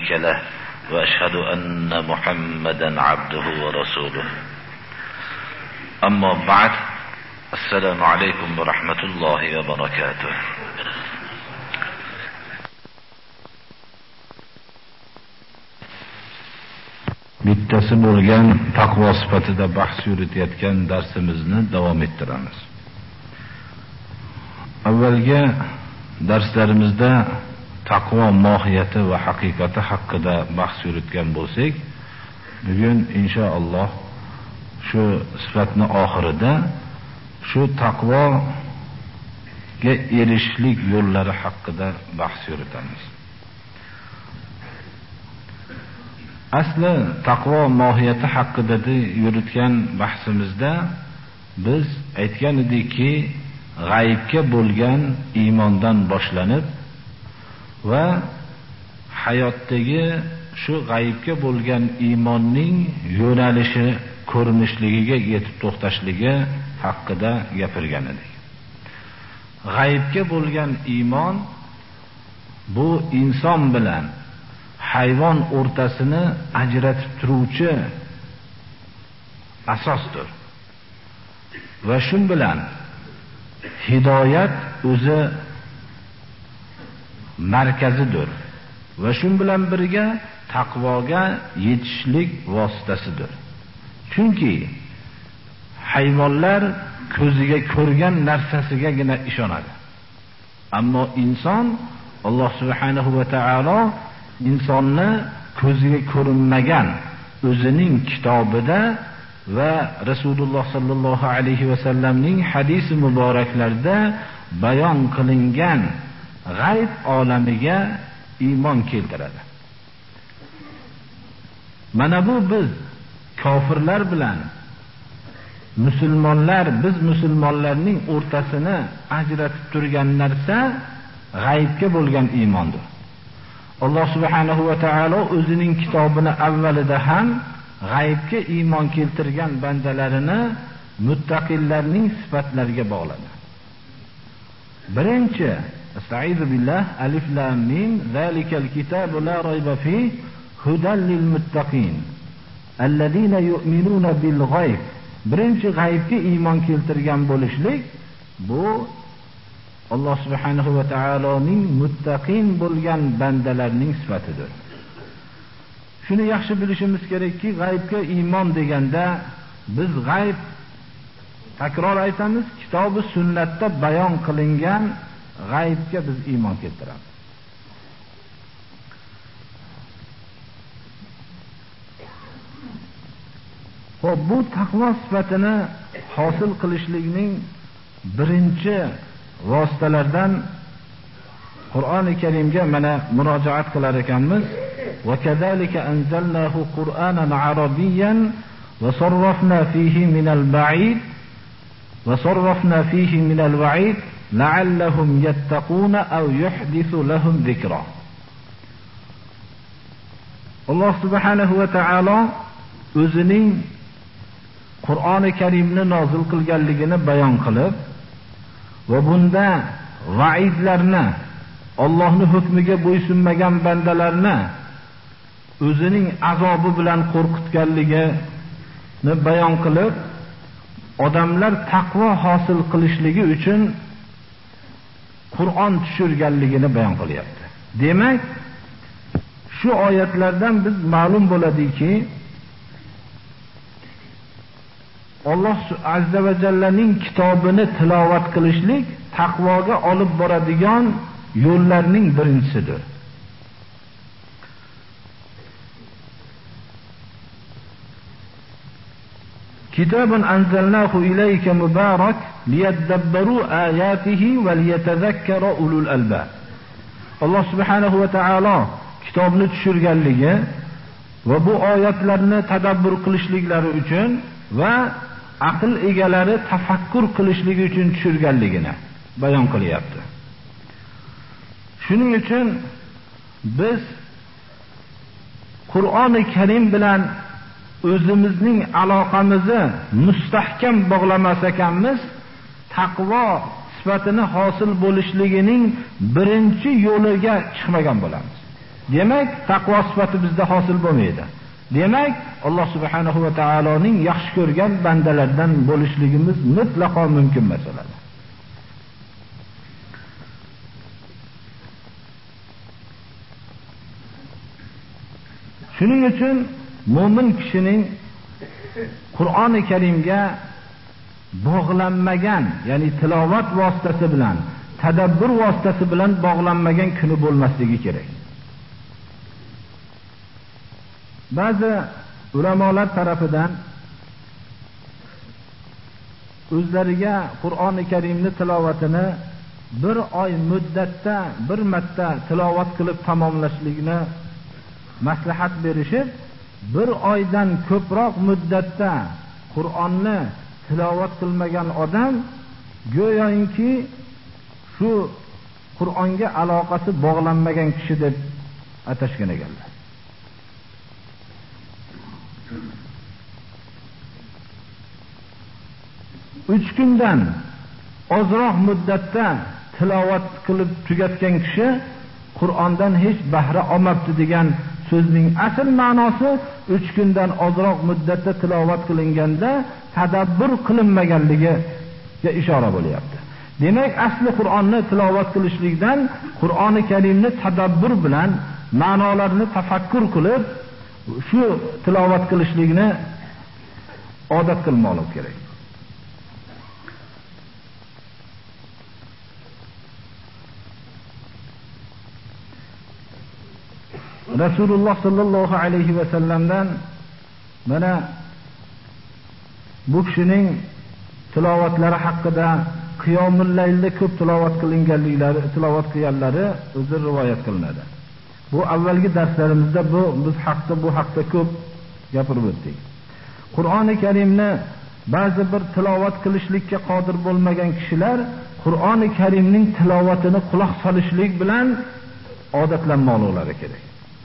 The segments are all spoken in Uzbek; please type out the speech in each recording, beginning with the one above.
له وأشهد أن محمدا عبده ورسوله أما بعد السلام عليكم ورحمة الله وبركاته. bittasi bo'lgan taqvo sifatida bahs yuritayotgan darsimizni davom ettiramiz. Avvalgi darslarimizda taqvo mohiyati va haqiqati haqida bahs yuritgan bo'lsak, bugun inshaalloh shu sifatning oxirida shu taqvoga erishishlik yo'llari haqida bahs yuritamiz. Asli taqvo mohiyati haqida yuritgan bahsimizda biz aytgan edikki, g'aybga bo'lgan iymondan boshlanib va hayotdagi shu g'aybga bo'lgan iymonning yo'nalishi, ko'rinishligiga yetib to'xtashligi haqida gapirgan edik. G'aybga bo'lgan iymon bu inson bilan hayvon o'rtasini ajratib turuvchi asosdir. Va shu bilan hidoyat o'zi markazidir. Va shu bilan birga taqvoga yetishlik vositasidir. Chunki hayvonlar ko'ziga ko'rgan narsasigagina ishonadi. Ammo inson, Alloh subhanahu va taolo insonni ko'ziga ko'rinmagan o'zining kitobida va Rasululloh sallallohu alayhi va sallamning hadis muboraklarida bayon qilingan g'ayb olamiga iymon keltiradi. Mana bu biz kofirlar bilan musulmonlar, biz musulmonlarning o'rtasini ajratib turgan narsa g'aybga bo'lgan iymondir. Alloh subhanahu va taolo o'zining kitobini avvalida ham g'aybga iymon keltirgan bandalarini muttaqillarning sifatlariga bog'ladi. Birinchi, Estaizu billah, alif lam mim, zalikal kitabu la rayba fihi hudan lil muttaqin allazina yu'minuna bil g'ayb. Birinchi g'aybga iymon keltirgan bo'lishlik bu Alloh subhanahu va taoloning muttaqin bo'lgan bandalarning sifatidir. Shuni yaxshi bilishimiz kerakki, g'aybga iymon deganda biz g'ayb, takror aytamiz, kitobi sunnatda bayon qilingan g'aybga biz iymon keltiramiz. Xo'p, bu taqvo sifatini hosil qilishlikning birinchi vositalardan Qur'oni Karimga mana murojaat qilar ekanmiz. Va kazalika anzalnahu Qur'anan arabiyyan va sarrafna fihi minal ba'id va sarrafna fihi minal wa'id la'allahum yattaquna aw yuhdithu lahum dhikra. Alloh subhanahu va taolo o'zining Qur'oni Karimni nozil qilganligini bayon qilib va bunda va'idlarni, Allohning hukmiga bo'ysunmagan bandalarni o'zining azobi bilan qo'rqitganligini bayon qilib, odamlar taqvo hosil qilishligi uchun Qur'on tushirganligini bayon qilyapti. Demak, shu oyatlardan biz ma'lum bo'ladiki, Alloh azza va jallaning kitobini tilovat qilishlik taqvoga olib boradigan yo'llarning birinchisidir. Kitabun anzalnahu ilayka mubarak liyadabbaru ayatihi va liyatadhakkara ulul albab. Alloh subhanahu va taolo kitobni tushirganligi va bu oyatlarni tadabbur qilishliklari uchun va aql egalari tafakkur qilishligi uchun tushirganligini bayon qilyapti. Shuning uchun biz Qur'oni Karim bilan o'zimizning aloqamizni mustahkam bog'lamas ekanmiz, taqvo sifatini hosil bo'lishligining birinchi yo'liga chiqmagan bo'lamiz. demak taqvo sifati bizda hosil bo'lmaydi. Demak Alloh subhanahu va taoloning yaxshi ko'rgan bandalardan bo'lishligimiz mutlaqo mumkin masaladir. Shuning uchun mu'min kishining Qur'oni Karimga bog'lanmagan, ya'ni tilovat vositasi bilan, tadabbur vositasi bilan bog'lanmagan kuni bo'lmasligi kerak. Ba'zi ulamolar tarafidan o'zlariga Qur'oni Karimni tilovatini bir oy muddatda bir marta tilovat qilib tamomlashlikni maslahat berishib, bir oydan ko'proq muddatda Qur'onni tilovat qilmagan odam go'yoki shu Qur'onga aloqasi bog'lanmagan kishi deb atashgan ekanlar. Uch kundan ozroq muddatda tilovat qilib tugatgan kishi Qur'ondan hech bahra olmabdi degan so'zning asl ma'nosi 3 kundan ozroq muddatda tilovat qilinganda tadabbur qilinmaganligiga ishora bo'lyapti. Demak, asli Qur'onni tilovat qilishlikdan Qur'oni Karimni tadabbur bilan ma'nolarini tafakkur qilib shu tilovat qilishlikni odat qilmoqlik kerak. Rasululloh sallallohu alayhi va sallamdan mana bu kishining tilovatlari haqida qiyomul laylda ko'p tilovat qilinganliklari, tilovat qilganlari o'zi rivoyat qilinadi. Bu avvalgi darslarimizda bu haqda ko'p gapirib o'tdik. Qur'oni Karimni ba'zi bir tilovat qilishlikka qodir bo'lmagan kishilar Qur'oni Karimning tilovatini quloq solishlik bilan odatlanmoqlari kerak.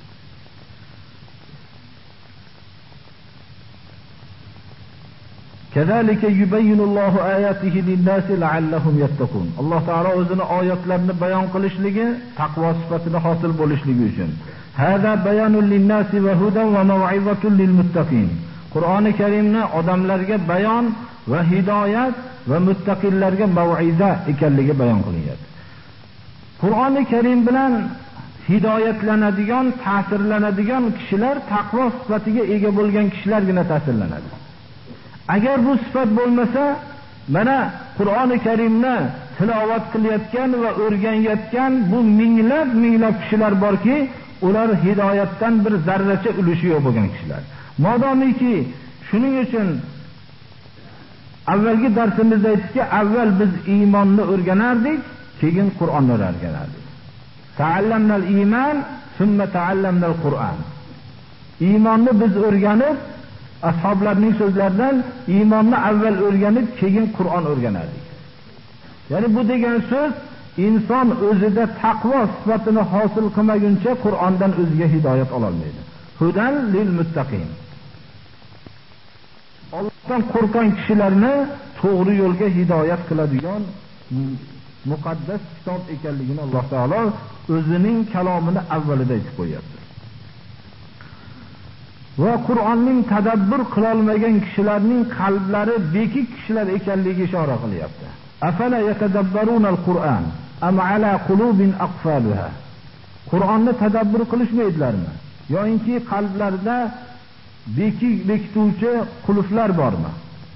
Kazalika yubayyinullohu ayatihi lin-nasi la'allahum yattaqun. Alloh taolo o'zining oyatlarini bayon qilishligi taqvo sifatini hosil bo'lishligi uchun. Hada bayanul lin-nasi va hudan va maw'izatun lil-muttaqin. Qur'oni Karimni odamlarga bayon va hidoyat va muttaqillarga mav'iza ekanligi bayon qilinadi. Qur'oni Karim bilan hidoyatlanadigan, ta'sirlanadigan kishilar taqvo sifatiga ega bo'lgan kishilargina ta'sirlanadi. Agar bu sifat bo'lmasa, mana Qur'oni Karimni tilovat qilayotgan va o'rganayotgan bu minglab kishilar borki, ular hidoyatdan bir zarracha ulushi yo'q bo'lgan kishilar. Modomiki shuning uchun avvalgi darsimizda aytdikki, avval biz iymonni o'rganardik, keyin Qur'onni o'rganardik. Ta'allamnal iymon, summa ta'allamnal Qur'on. Iymonni biz o'rganib, ashoblarning so'zlaridan iymonni avval o'rganib, keyin Qur'on o'rganardik. Ya'ni bu degan so'z inson o'zida taqvo sifatini hosil qilmaguncha Qur'ondan o'ziga hidoyat ola olmaydi. Hudan lil muttaqin. Allohdan qo'rqgan kishilarni to'g'ri yo'lga hidoyat qiladigan muqaddas kitob ekanligini Alloh taolo o'zining kalomini avvalida aytib qo'yapti. Va Qur'onning tadabbur qila olmagan kishilarning qalblari bekik kishilar ekanligiga ishora qilyapti. Afala yatadabbarunal Qur'an am ala qulubin aqfalha. Qur'onni tadabbur qilishmaydilarmi? Yo'inki qalblarida bekituvchi qulflar bormi?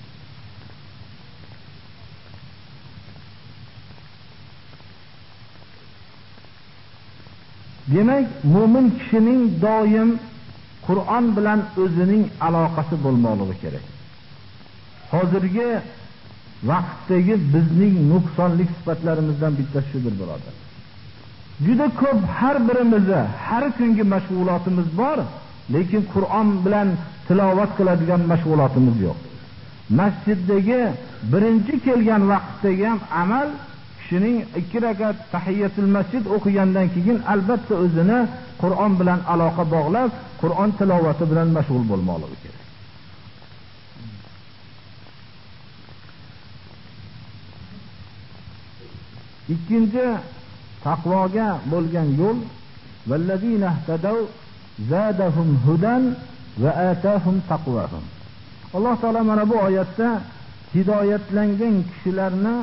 Demak, mu'min kishining doim Qur'on bilan o'zining aloqasi bo'lmoqligi kerak. Hozirgi vaqtdagi bizning nuqsonlik sifatlarimizdan bittasi shudir, birodar. Juda ko'p har birimizda har kungi mashg'ulotimiz bor, lekin Qur'on bilan tilovat qiladigan mashg'ulotimiz yo'q. Masjiddagi birinchi kelgan vaqtdagi ham amal kishining 2 rakat tahiyatul masjid o'qigandan keyin albatta o'zini Qur'on bilan aloqa bog'lab, Qur'on tilovati bilan mashg'ul bo'lmoqligi kerak. Ikkinchi taqvoga bo'lgan yo'l vallazina ihtadaw zadahum hudan va atahum taqwahum. Alloh taolo mana bu oyatda hidoyatlangan kishilarni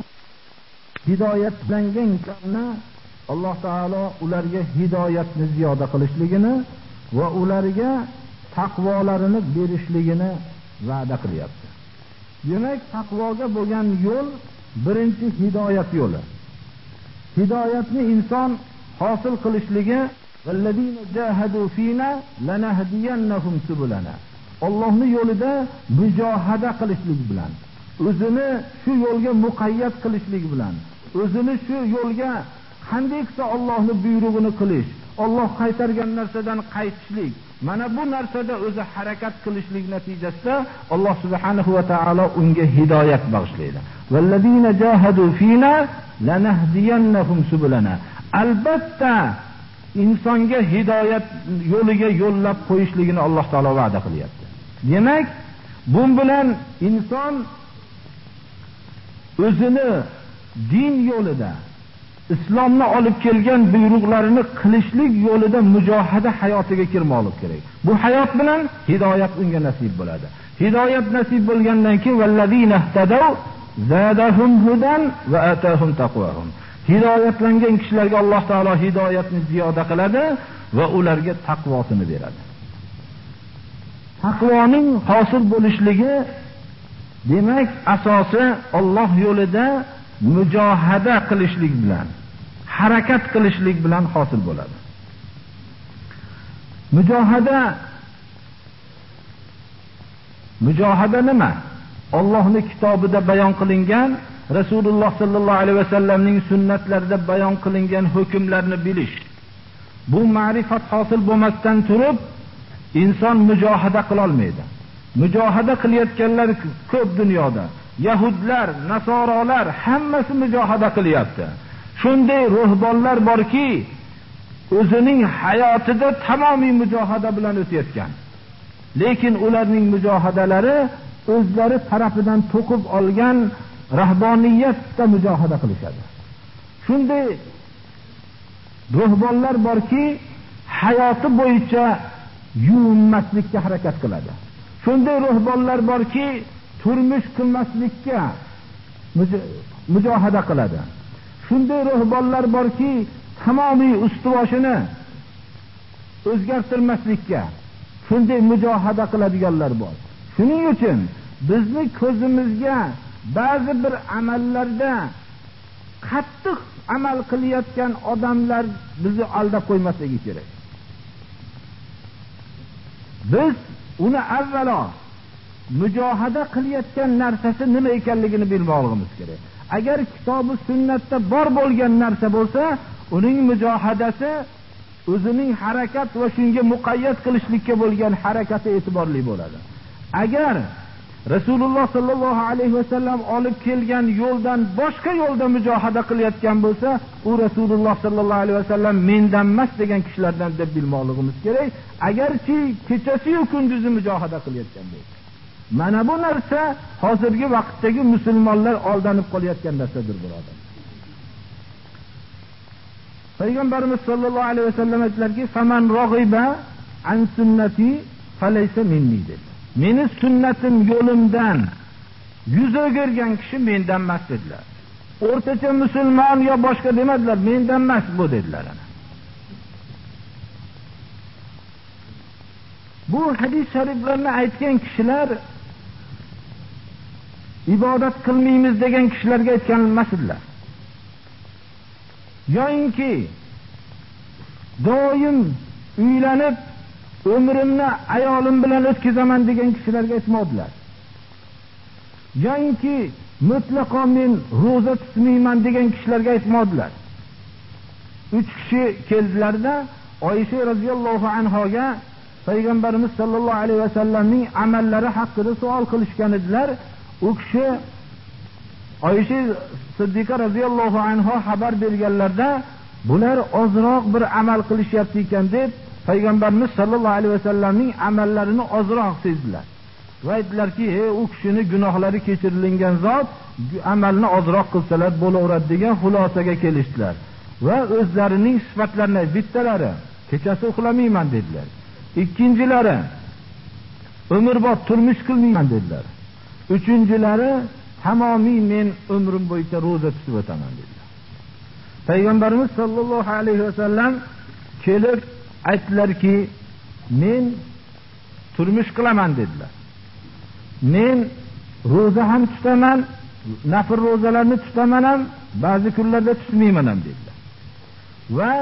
Alloh taolo ularga hidoyatni ziyoda qilishligini va ularga taqvolarini berishligini va'da qilyapti. Demak, taqvoga bo'lgan yo'l birinchi hidoyat yo'li. Hidoyatni inson hosil qilishligi vallazina jahadu fina lanahdiyannahum subulana. Allohning yo'lida mujohada qilishlik bilan, o'zini shu yo'lga muqayyat qilishlik bilan, o'zini shu yo'lga qandaysa Allohning buyrug'ini qilish, Alloh qaytargan narsadan qaytishlik, mana bu narsada o'zi harakat qilishlik natijasida Alloh subhanahu va taolo unga hidoyat bag'ishlaydi. Vallazina jahadu fina lanahdiyannahum subulana. Albatta insonga hidoyat yo'liga yo'llab qo'yishligini Alloh taolo va'da qilyapti. Demak, bu bilan inson o'zini din yo'lida islomni olib kelgan buyruqlarini qilishlik yo'lida mujohada hayotiga kirmoqlik kerak. Bu hayot bilan hidoyat unga nasib bo'ladi. Hidoyat nasib bo'lgandan keyin vallazina ihtadaw zadahum hudan va atahum taqwahum. Hidoyatlangan kishilarga Alloh taolo hidoyatni ziyoda qiladi va ularga taqvosini beradi. Taqvoning hosil bo'lishligi demak asosi Alloh yo'lida mujohada qilishlik bilan, harakat qilishlik bilan hosil bo'ladi. Mujohada nima? Allohning kitobida bayon qilingan, Rasululloh sallallohu alayhi vasallamning sunnatlarida bayon qilingan hukmlarni bilish. Bu ma'rifat hosil bo'lmasdan turib inson mujohada qila olmaydi. Mujohada qilayotganlar ko'p dunyoda. Yahudlar, Nasorolar hammasi mujohada qilyapti. Shunday ruhbonlar borki, o'zining hayotida tamomiy mujohada bilan o'tayotgan. Lekin ularning mujohadalari o'zlari tarafidan to'qib olgan rahboniyatda mujohada qilishadi. Shunday ruhbonlar borki, hayoti bo'yicha yuvinmaslikka harakat qiladi. Shunday ruhbonlar borki, turmush qilmaslikka mujohada qiladi. Shunday ruhbonlar borki, tamomiy ustuvoshini o'zgartirmaslikka shunday mujohada qiladiganlar bor. Shuning uchun bizni ko'zimizga ba'zi bir amallarda qattiq amal qilayotgan odamlar bizni aldab qo'ymasligi kerak. Biz uni avvalo mujohada qilayotgan narsasi nima ekanligini bilmoqligimiz kerak. Agar kitobi sunnatda bor bo'lgan narsa bo'lsa, uning mujohadasi o'zining harakat va shunga muqayyat qilishlikka bo'lgan harakati e'tiborli bo'ladi. Agar Rasululloh sallallohu alayhi vasallam olib kelgan yo'ldan boshqa yo'lda mujohada qilayotgan bo'lsa, u Rasululloh sallallohu alayhi vasallam mendan emas degan kishilardan deb bilmoqligimiz kerak. Agarchi kechasi-yu kunduzi mujohada qilayotgan bo'lsa, mana bu narsa hozirgi vaqtdagi musulmonlar aldanib qolayotgan narsadir, birodar. Payg'ambarimiz sallallohu alayhi vasallam aytdilarki, "Faman rag'iba an sunnati falaysa minni" dedi. Meni sunnatim yo'limdan yuz o'girgan kishi mendan emas dedilar. O'rtacha musulmon yo boshqa demadilar, mendan emas bu dedilar. Bu hadis shariflarni aytgan kishilar ibodat qilmaymiz degan kishilarga aytgan emasdilar. Yo'inki doim uylanib umrimni ayolim bilan o'tkazaman degan kishilarga aytmoqdilar. Yo'inki mutlaqo men roza tutmayman degan kishilarga aytmoqdilar. 3 kishi keldilarda Oysha radhiyallohu anhoga Payg'ambarimiz sallallohu alayhi vasallamning amallari haqida savol qilishgan edilar. U kishi Oysha Siddiqa radhiyallohu anha xabar berganlarda bular ozroq bir amal qilishyapti ekan deb Payg'ambarimiz sallallohu alayhi vasallamning amallarini ozroq sezdilar. Va aytdilarki, u kishini gunohlari kechirilgan zot amalni ozroq qilsalar bo'laveradi degan xulosaga kelishdilar. Va o'zlarining sifatlarini bittalari kechasi uxlamayman dedilar. Ikkinchilari umrbod turmush qilmayman dedilar. Uchinchilari tamomiy men umrim bo'yicha roza tutib o'taman dedilar. Payg'ambarimiz sollallohu alayhi vasallam kelib aytdilarki, men turmush qilaman dedilar. Men roza ham tutaman, nafl rozalarni tutaman ham, ba'zi kunlarda tutmayman ham dedilar. Va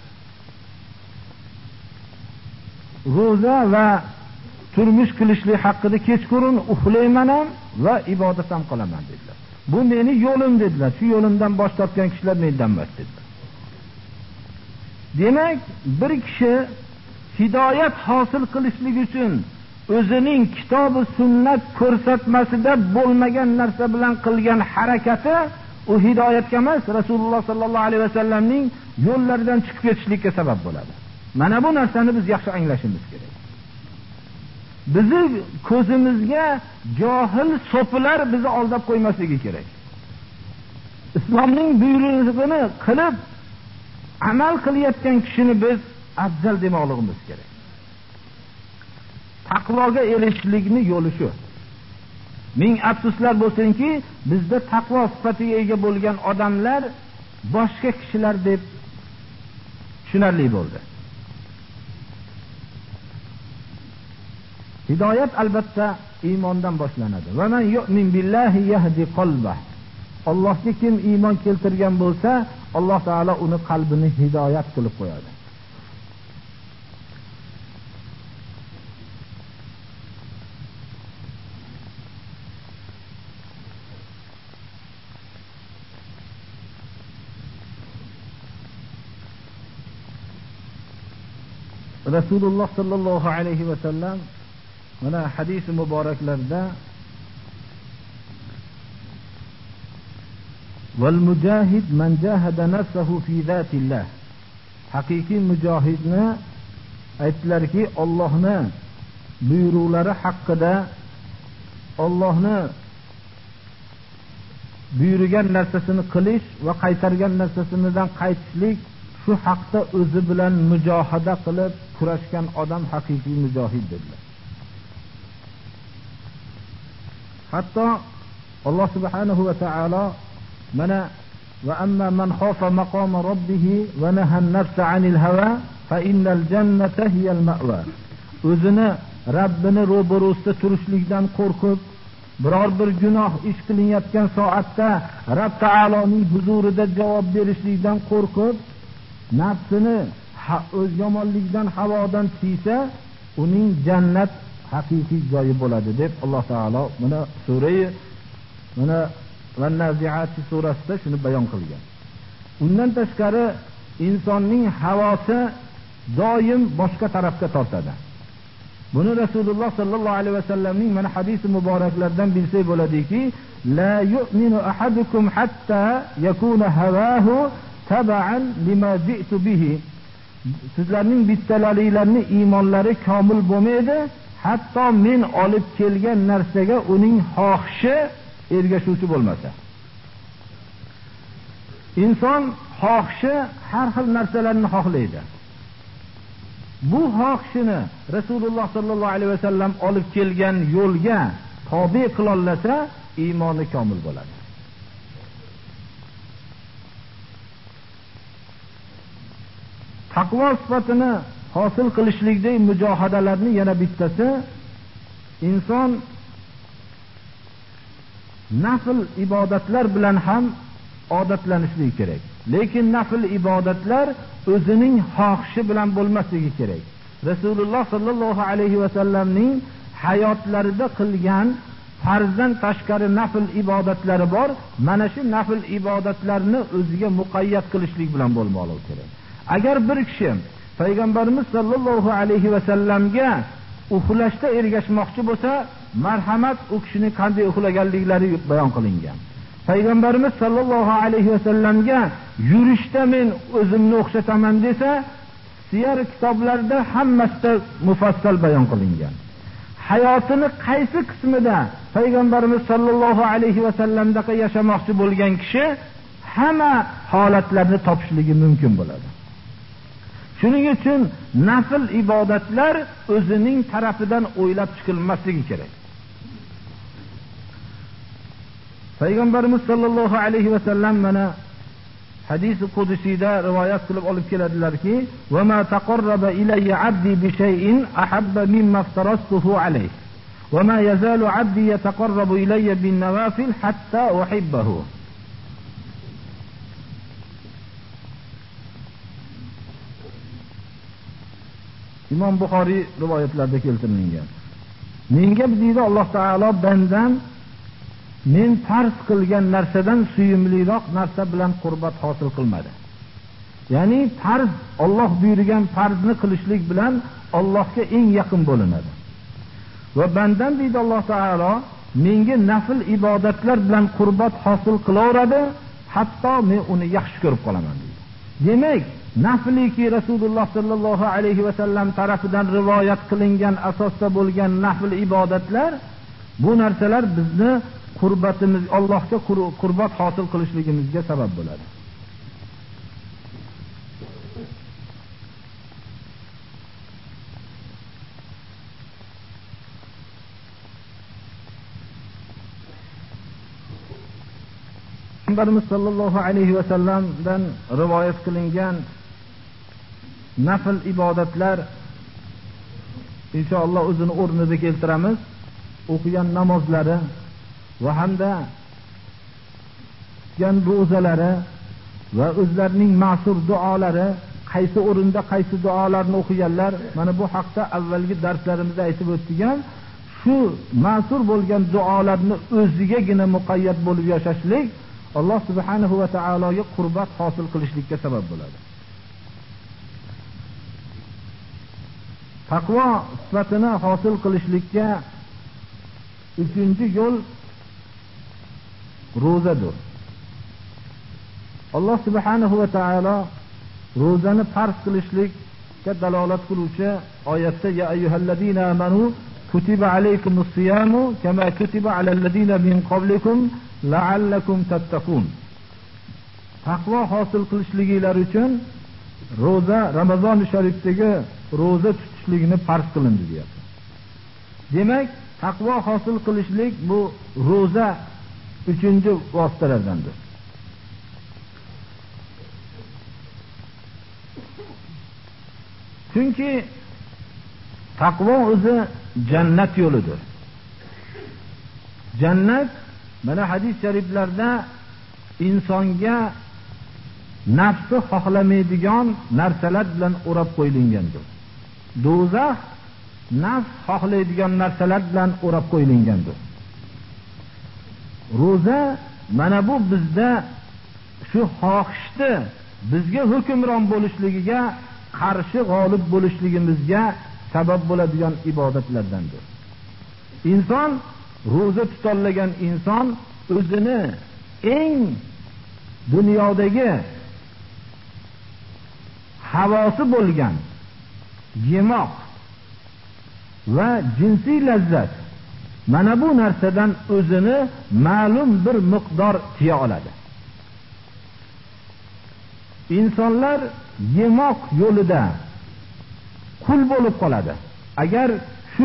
roza va turmush qilishlik haqida kechqurun uxlayman ham va ibodat ham qilaman dedilar. Bu meni yo'lim dedilar. Shu yo'limdan bosh tortgan kishilar mendan emas dedilar. Demak, bir kishi hidoyat hosil qilishlik uchun o'zining kitob va sunnat ko'rsatmasida bo'lmagan narsa bilan qilgan harakati u hidoyatga emas, Rasululloh sallallohu alayhi vasallamning yo'llaridan chiqib ketishlikka sabab bo'ladi. Mana bu narsani biz yaxshi anglashimiz kerak. Bizni ko'zimizga johil so'pilar bizni aldab qo'ymasligi kerak. Islomning buyrug'ini qilib amal qilayotgan kishini biz afzal demoqligimiz kerak. Taqvoga erishishlikning yo'li shu. Ming afsuslar bo'lsinki, bizda taqvo sifatiga ega bo'lgan odamlar boshqa kishilar deb tushunarli bo'ldi. Hidoyat albatta iymondan boshlanadi. Va man yu'min billahi yahdi qalbah. Allohga kim iymon keltirgan bo'lsa, Alloh taolo uni qalbini hidoyat qilib qo'yadi. Rasululloh sallallohu alayhi va sallam mana hadis muboraklarda val mujahid man jahada nafsahu fi zatillah, haqiqiy mujohidni aytdilarki, Allohni buyruqlari haqida, Allohni buyurgan narsasini qilish va qaytargan narsasidan qaytishlik, shu haqda o'zi bilan mujohada qilib kurashgan odam haqiqiy mujohid dedilar. Hatto Alloh subhanahu va taolo mana va amma man khafa maqama rabbih va naha an-nafsa 'anil hawa fa innal jannata hiya al-ma'wa. O'zini Rabbini ro'barosida turishlikdan qo'rqib, biror bir gunoh ish qilinayotgan soatda Rabb taoloning huzurida javob berishlikdan qo'rqib, nafsini o'z yomonlikdan, havodan tiysa, uning jannat haqiqiy joyi bo'ladi deb Alloh taolo buni mana Van-Nazi'at surasida shuni bayon qilgan. Undan tashqari insonning havosi doim boshqa tarafga tortadi. Buni Rasululloh sallallohu alayhi vasallamning mana hadis muboraklardan bilsak bo'ladiki, la yu'minu ahadukum hatta yakuna hawahu tab'an lima ji'tu bihi. Sizlarning bittalaringlarning iymonlari komil bo'lmaydi, hatto men olib kelgan narsaga uning xohishi ergashuvchi bo'lmasa. Inson xohishi har xil narsalarni xohlaydi. Bu xohishini Rasululloh sallallohu alayhi vasallam olib kelgan yo'lga tobe qila olsa, iymoni komil bo'ladi. Taqvo sifatini hosil qilishlikdagi mujohadalarning yana bittasi, inson nafl ibodatlar bilan ham odatlanishligi kerak. Lekin nafl ibodatlar o'zining xohishi bilan bo'lmasligi kerak. Rasululloh sallallohu alayhi vasallamning hayotlarida qilgan farzdan tashqari nafl ibodatlari bor. Mana shu nafl ibodatlarni o'ziga muqayyat qilishlik bilan bo'lmoqligi kerak. Agar bir kishi payg'ambarimiz sallallohu alayhi vasallamga uxlashda ergashmoqchi bo'lsa, marhamat, u kishining qanday uxlaganliklari bayon qilingan. Payg'ambarimiz sallallohu alayhi vasallamga yurishda men o'zimni o'xshataman desa, siyar kitoblarda hammasida mufassal bayon qilingan. Hayotini qaysi qismida payg'ambarimiz sallallohu alayhi vasallamdaqa yashamoqchi bo'lgan kishi hamma holatlarni topishligi mumkin bo'ladi. Shuning uchun nafl ibodatlar o'zining tarafidan o'ylab chiqilmasligi kerak. Payg'ambarimiz sollallohu alayhi va sallam mana hadis-i qudusiyda rivoyat qilib olib keladilarki: "Va ma taqarraba ilayya 'abdi bi shay'in ahabba mimma aftaratuhu alayhi, va ma yazalu 'abdi yataqarrabu ilayya bin nawafil hatta uhibbahu." Imom Buxoriy rivoyatlarida keltirilgan. Menga deydi Alloh taolo bandam men farz qilgan narsadan suyumliroq narsa bilan qurbat hosil qilmadi. Ya'ni farz, Alloh buyurgan farzni qilishlik bilan Allohga eng yaqin bo'linadi. Va bandam deydi Alloh taolo menga nafl ibodatlar bilan qurbat hosil qilaveradi, hatto men uni yaxshi ko'rib qolaman deydi. Demak, nafliki Rasululloh sallallohu alayhi va sallam tarafidan rivoyat qilingan asosda bo'lgan nafl ibodatlar, bu narsalar bizni qurbatimiz, Allohga qurbat hosil qilishligimizga sabab bo'ladi. Payg'ambarimiz sollallohu alayhi va sallamdan rivoyat qilingan nafl ibodatlar inshaalloh o'zini o'rnida keltiramiz. O'qigan namozlari va hamda tutgan ro'zalari va o'zlarining ma'sur duolari, qaysi o'rinda qaysi duolarni o'qiganlar, mana bu haqda avvalgi darslarimizda aytib o'tdik ham. Shu ma'sur bo'lgan duolarni o'zigagina muqayyat bo'lib yashashlik Alloh subhanahu va taologa qurbat hosil qilishlikka sabab bo'ladi. Taqvo sifatini hosil qilishlikka uchinchi yo'l ro'zadir. Alloh subhanahu va taolo ro'zani farz qilishlikka dalolat qiluvchi oyatda ya ayyuhallazina amanu kutiba alaykumus siyamu kama kutiba alal ladina min qablikum la'allakum tattaqun. Taqvo hosil qilishliginglar uchun ro'za, Ramazon sharifdagi ro'za tutishlikni farz qilindi deyapti. Demak, taqvo hosil qilishlik bu ro'za uchinchi vositalardandir. Chunki taqvo o'zi jannat yo'lidir. Jannat mana hadis shariflarda insonga nafsi xohlamaydigan narsalar bilan o'rab qo'yilgandir. Do'zax nafs xohlaydigan narsalar bilan o'rab qo'yilgandir. Ro'za mana bu bizda shu xohishni bizga hukmron bo'lishligiga qarshi g'olib bo'lishligimizga sabab bo'ladigan ibodatlardandir. Inson ro'za tutolmagan inson o'zini eng dunyodagi havosi bo'lgan yemoq va jinsiy lazzat, mana bu narsadan o'zini ma'lum bir miqdor tiya oladi. Insonlar yemoq yo'lida qul bo'lib qoladi. Agar shu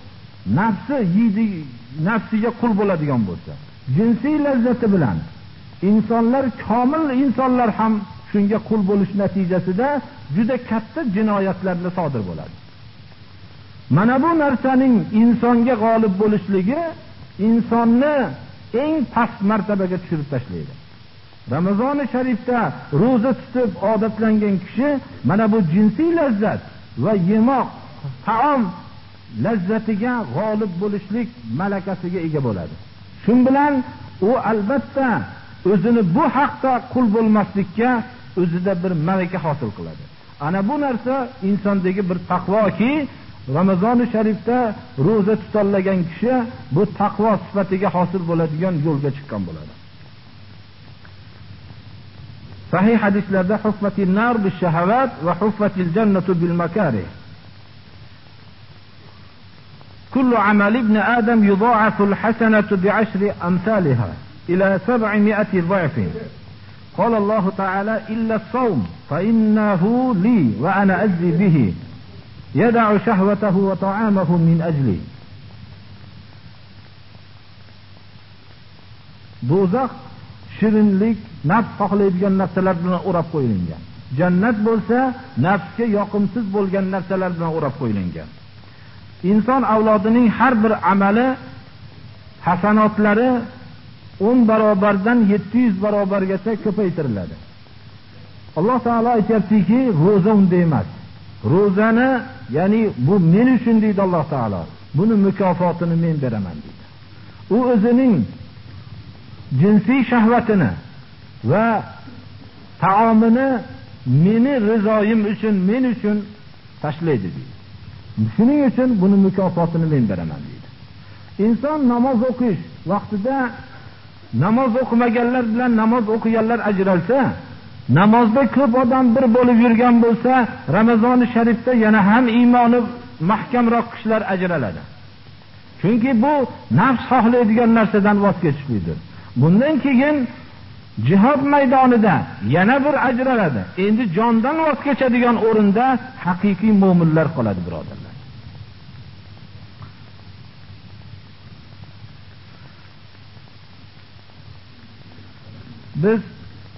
nafsiga qul bo'ladigan bo'lsa, jinsiy lazzati bilan insonlar, komil insonlar ham shunga qul bo'lish natijasida juda katta jinoyatlarni sodir bo'ladi. Mana bu narsaning insonga g'olib bo'lishligi insonni eng past martabaga tushirib tashlaydi. Ramazoni sharifda ro'za tutib odatlangan kishi mana bu jinsiy lazzat va yemoq, taom lazzatiga g'olib bo'lishlik malakasiga ega bo'ladi. Shun bilan u albatta o'zini bu haqda qul bo'lmaslikka o'zida bir malaka hosil qiladi. Ana bu narsa insondagi bir taqvoki, Ramazoni sharifda ro'za tutolmagan kishi bu taqvo sifatiga hosil bo'ladigan yo'lga chiqqan bo'ladi. Sahih hadislarda huffatin nar bil shahavat va huffatil jannatu bil makarih. Kullu amal ibn Adam yudha'afu al-hasanatu bi'ashri amsalha ila 700 dha'fin قال الله تعالى إلا الصوم فإنه لي وأنا أجزي به يدع شهوته وطعامه من أجلي. Do'zax shirinlik, nafs xohlaydigan narsalar bilan o'rab qo'yilgan. Jannat bo'lsa nafsga yoqimsiz bo'lgan narsalar bilan o'rab qo'yilgan. Inson avlodining har bir amali, hasanotlari 10 barobardan 700 barobargacha ko'paytiriladi. Alloh taolo aytayaptiki, roza unday emas. Rozani, ya'ni bu men uchun deydi Alloh taolo. Buni mukofotini men beraman deydi. U o'zining jinsiy shahvatini va taomini meni rizoyim uchun, men uchun tashlaydi deydi. Shuning uchun buni mukofotini men beraman deydi. Inson namoz o'qish vaqtida namoz o'qimaganlar bilan namoz o'qiganlar ajralsa, namozda ko'p odam bir bo'lib yurgan bo'lsa, Ramazoni sharifda yana ham iymoni mahkamroq kishilar ajraladi. Chunki bu nafs xohlaydigan narsadan voz kechishlikdir. Bundan keyin jihad maydonida yana bir ajraladi. Endi jondan voz kechadigan o'rinda haqiqiy mu'minlar qoladi, birodarlar. Biz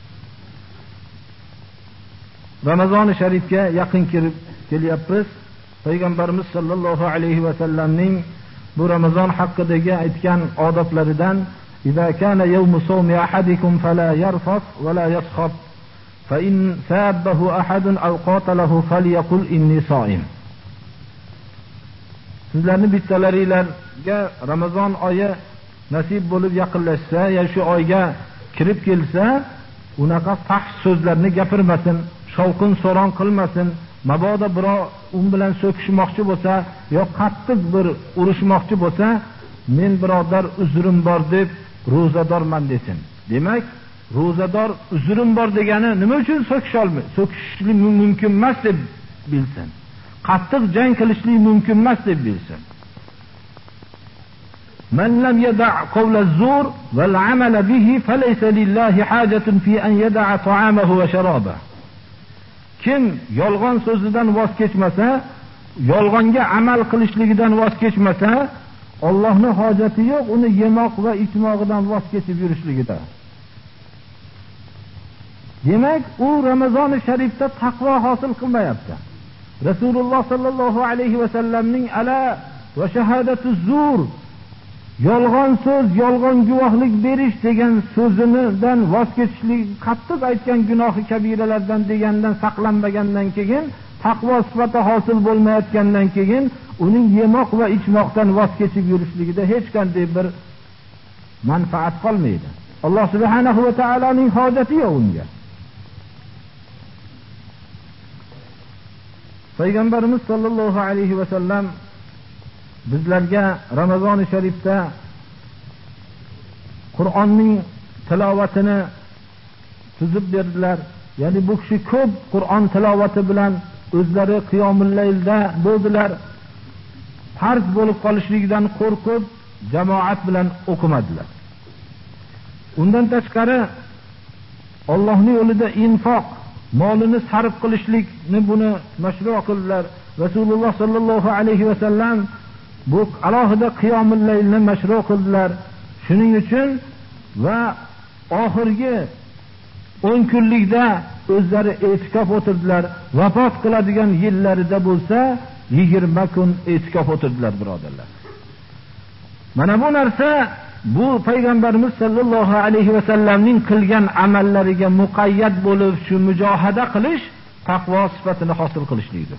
Ramazoni sharifga yaqin kirib kelyapmiz. Payg'ambarimiz sollallohu alayhi va sallamning bu Ramazon haqidagi aytgan odoblaridan إذا كان يوم صوم أحدكم فلا يرفث ولا يسخط فإن سابه أحد أو قاتله فليقل إني صائم. Sizlarning bittalaringlarga Ramazon oyi nasib bo'lib yaqinlashsa, ya shu oyga kirib kelsa, unaqa fahsh so'zlarni gapirmasin, shovqin so'ron qilmasin. Mabodo birov bilan so'kishmoqchi bo'lsa, yo qattiq bir urushmoqchi bo'lsa, men birodar uzrim bor deb ro'zadorman desin. Demak, ro'zador uzrim bor degani nima uchun so'kishlik mumkin emas deb bilsin. Qattiq jang qilishlik mumkin emas deb bilsin. Man lam yada' qawla az-zur wal 'amala bihi falaysa lillahi hajatun fi an yada'a ta'amahu wa sharabahu. Kim yolg'on so'zidan voz kechmasa, yolg'onga amal qilishligidan voz kechmasa, Allohning hojati yo'q uni yemoq va ichmog'idan voz kechib yurishligida. Demak, u Ramazoni sharifda taqvo hosil qilmayapti. Rasululloh sallallohu alayhi va sallamning ala va shahadatu zur, yolg'on so'z, yolg'on guvohlik berish degan so'zidan voz kechishlik, qattiq aytgan gunohi kabiralardan degandan saqlanmagandan keyin, taqvo sifati hosil bo'lmayotgandan keyin uning yemoq va ichmoqdan voz kechib yurishligida hech qanday bir manfaat qolmaydi. Alloh subhanahu va taoloning hojati yo'q unga. Payg'ambarimiz sollallohu alayhi va sallam bizlarga Ramazoni sharifda Qur'onning tilovatini tuzib berdilar. Ya'ni bu kishi ko'p Qur'on tilovati bilan o'zlari qiyomul laylda bo'ldilar. Farz bo'lib qolishligidan qo'rqib jamoat bilan o'qimadilar. Undan tashqari Allohning yo'lida infoq, molini sarf qilishlikni buni mashru' qildilar. Rasululloh sallallohu alayhi va sallam bu alohida qiyomul laylni mashru' qildilar. Shuning uchun va oxirgi 10 kunlikda o'zlari e'tikof o'tirdilar. Vafot qiladigan yillarida bo'lsa 20 kun e'tikof o'tirdilar, birodarlar. Mana bu narsa bu payg'ambarimiz sollallohu alayhi va sallamning qilgan amallariga muqayyat bo'lib shu mujohada qilish taqvo sifatini hosil qilishlikdir.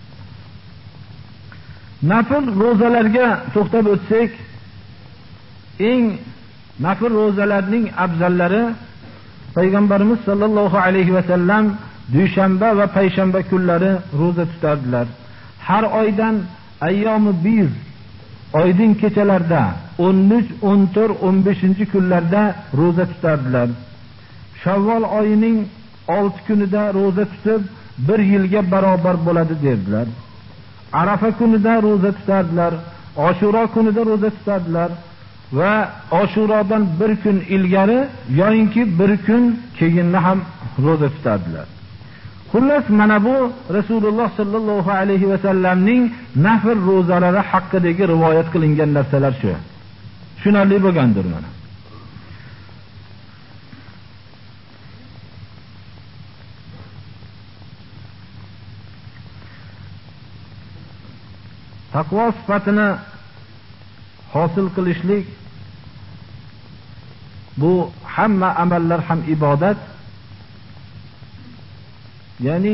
Nafl ro'zalarga to'xtab o'tsak, eng nafl ro'zalarning afzallari payg'ambarimiz sollallohu alayhi va sallam dushanba va payshanba kunlari ro'za tutardilar. Har oydan ayyomi biz oydin kechalarda 13, 14, 15 kunlarda ro'za tutardilar. Shavvol oyining 6 kunida ro'za tutib 1 yilga barobar bo'ladi dedilar. Arafa kunida ro'za tutardilar. Oshura kunida ro'za tutardilar. va Oshurodan bir kun ilgari yoyinki bir kun keyinni ham roza tutardilar. Xullas mana bu Rasululloh sallallohu alayhi va sallamning nafl ro'zalari haqidagi rivoyat qilingan narsalar shu. Tushunarli bo'lgandir mana. Taqvo sifatini hosil qilishlik bu hamma amallar ham ibodat. Ya'ni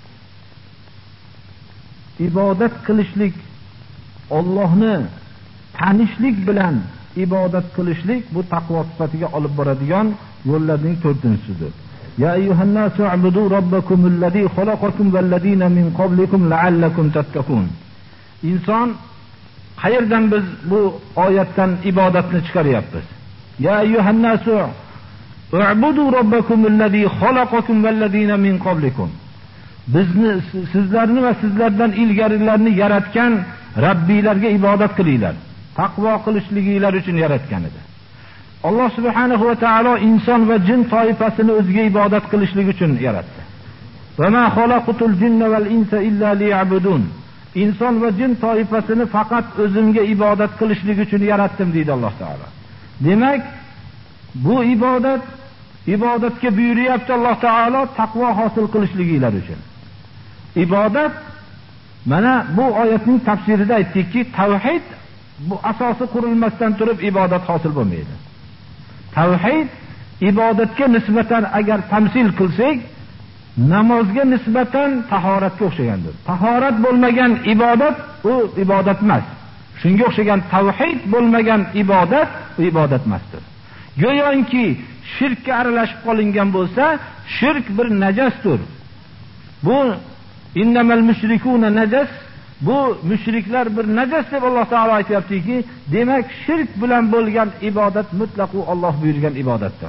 ibodat qilishlik, Allohni tanishlik bilan ibodat qilishlik bu taqvo sifatiga olib boradigan yo'llarning 4-inchisidir. Ya ayyuhannasu u'budu robbakumul-ladzi xalaqakum val-ladzina min qablikum la'allakum tattaqun. Inson qayerdan biz bu oyatdan ibodatni chiqaryapmiz? Ya ayyuhannasu u'budu robbakumul-ladzi xalaqakum val-ladzina min qablikum. Bizni, sizlarni va sizlardan ilgarilarni yaratgan Rabbiylarga ibodat qilinglar. Taqvo qilishliginglar uchun yaratgan edi. Alloh subhanahu va taolo inson va jin toifasini o'ziga ibodat qilishlik uchun yaratdi. Va ma xalaqtul jinna val insa illa liya'budun. Inson va jin toifasini faqat o'zimga ibodat qilishlik uchun yaratdim deydi Alloh taolo. Demak, bu ibodatga buyuryapti Alloh taolo taqvo hosil qilishliginglar uchun. Ibodat mana bu oyatning tafsirida aytdikki, tavhid bu asosi qurilmasdan turib ibodat hosil bo'lmaydi. Tavhid ibodatga nisbatan agar tamsil qilsak, namozga nisbatan tahoratga o'xshagandir. Tahorat bo'lmagan ibodat u ibodat emas. Shunga o'xshagan tavhid bo'lmagan ibodat u ibodat emasdir. Go'yoki shirkka aralashib qolingan bo'lsa, shirk bir najasdir. Bu innamal mushrikuna najas, bu mushriklar bir najas deb Alloh taolo aytayaptiki, demak shirk bilan bo'lgan ibodat mutlaq u Alloh buyurgan ibodatdir.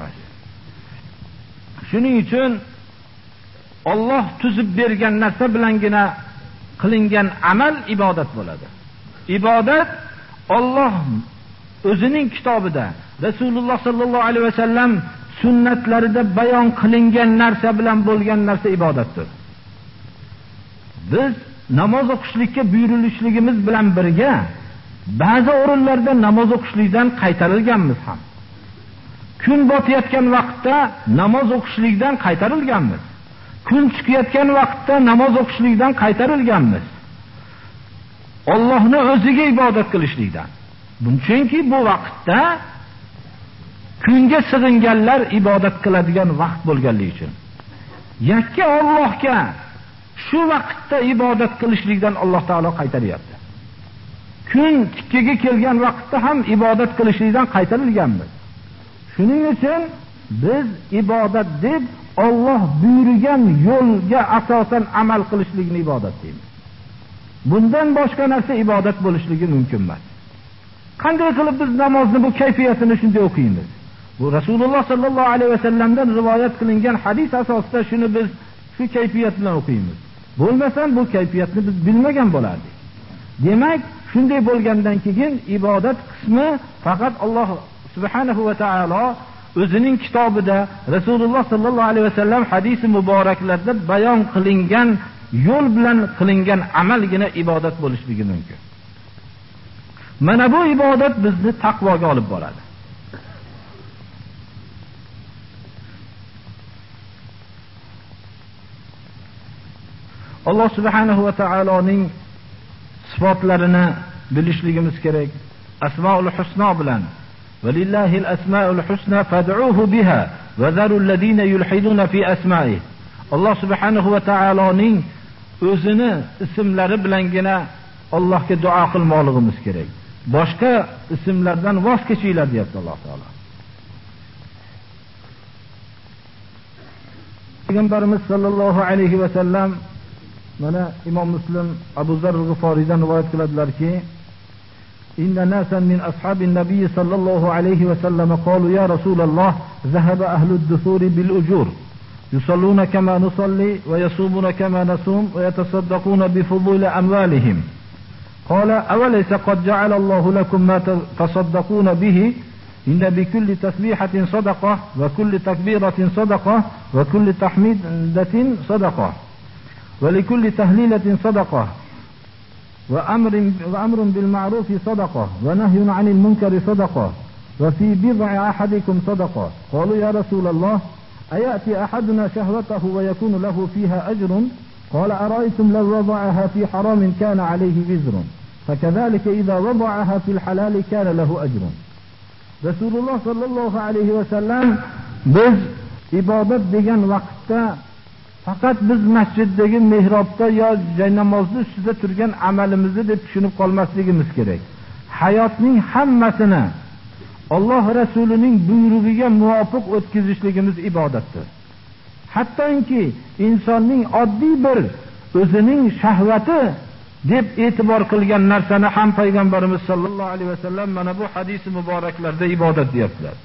Shuning uchun Alloh tuzib bergan narsa bilangina qilingan amal ibodat bo'ladi. Ibodat Alloh o'zining kitobida, Rasululloh sallallohu alayhi vasallam sunnatlarida bayon qilingan narsa bilan bo'lgan narsa ibodatdir. Biz namoz o'qishlikka buyurilishligimiz bilan birga ba'zi o'rinlarda namoz o'qishlikdan qaytarilganmiz ham. Kun botayotgan vaqtda namoz o'qishlikdan qaytarilganmiz. Kun chiqayotgan vaqtda namoz o'qishlikdan qaytarilganmiz. Allohni o'ziga ibodat qilishlikdan. Chunki bu vaqtda kunga sig'inganlar ibodat qiladigan vaqt bo'lganligi uchun. Yakka Allohga shu vaqtda ibodat qilishlikdan Alloh taolo qaytaryapti. Kun tikkaga kelgan vaqtda ham ibodat qilishlikdan qaytarilganmiz. Shuning uchun biz ibodat deb Alloh buyurgan yo'lga asosan amal qilishlikni ibodat deymiz. Bundan boshqa narsa ibodat bo'lishligi mumkin emas. Qanday qilib biz namozni bu kayfiyatini shunday o'qiymiz? Bu Rasululloh sallallohu alayhi vasallamdan rivoyat qilingan hadis asosida shuni biz shu kayfiyat bilan o'qiymiz. Bo'lmasam bu kayfiyatni biz bilmagan bo'lardik. Demak, shunday bo'lgandan keyin ibodat qismi faqat Alloh subhanahu va taolo o'zining kitobida, Rasululloh sallallohu alayhi vasallam hadisi muboraklarda bayon qilingan yo'l bilan qilingan amalgina ibodat bo'lishligi mumkin. Mana bu ibodat bizni taqvoga olib boradi. Alloh subhanahu va taoloning sifatlarini bilishligimiz kerak. Asmaul husno bilan Valillahil asmaul husna fad'uhu biha va zarul ladina yulhiduna fi asma'ihi. Alloh subhanahu va taoloning o'zini ismlari bilangina Allohga duo qilmoqligimiz kerak. Boshqa ismlardan voz kechinglar deyapti Alloh taolo. Payg'ambarimiz sallallohu alayhi va sallam mana Imom Muslim Abu Zarr G'iforidan rivoyat qiladilarki, inna nasan min ashabin nabiy sallallohu alayhi va sallam qalu ya Rasululloh zahaba ahlud dusur bil ujur yusalluna kama nusalli va yasumuna kama nasum va yatasaddaquna bi fudul amwalihim قال أوليس قد جعل الله لكم ما تصدقون به إن بكل تسبيحة صدقة وكل تكبيرة صدقة وكل تحميدة صدقة ولكل تهليلة صدقة وأمر بالمعروف صدقة ونهي عن المنكر صدقة وفي بضع أحدكم صدقة. قالوا يا رسول الله أيأتي أحدنا شهوته ويكون له فيها أجر؟ قال أرأيتم لو وضعها في حرام كان عليه وزر فكذلك إذا وضعها في الحلال كان له أجر. Rasululloh sallallohu alayhi va sallam biz ibodat degan vaqtda faqat biz masjiddagi mehrobda yo jaynamozning ustida turgan amalimizni deb tushunib qolmasligimiz kerak. Hayotning hammasini Alloh Rasulining buyrug'iga muvofiq o'tkazishligimiz ibodatdir. Hattoki insonning oddiy bir o'zining shahvati deb e'tibor qilgan narsani ham payg'ambarimiz sollallohu alayhi vasallam mana bu hadis muboraklarda ibodat deyaptilar.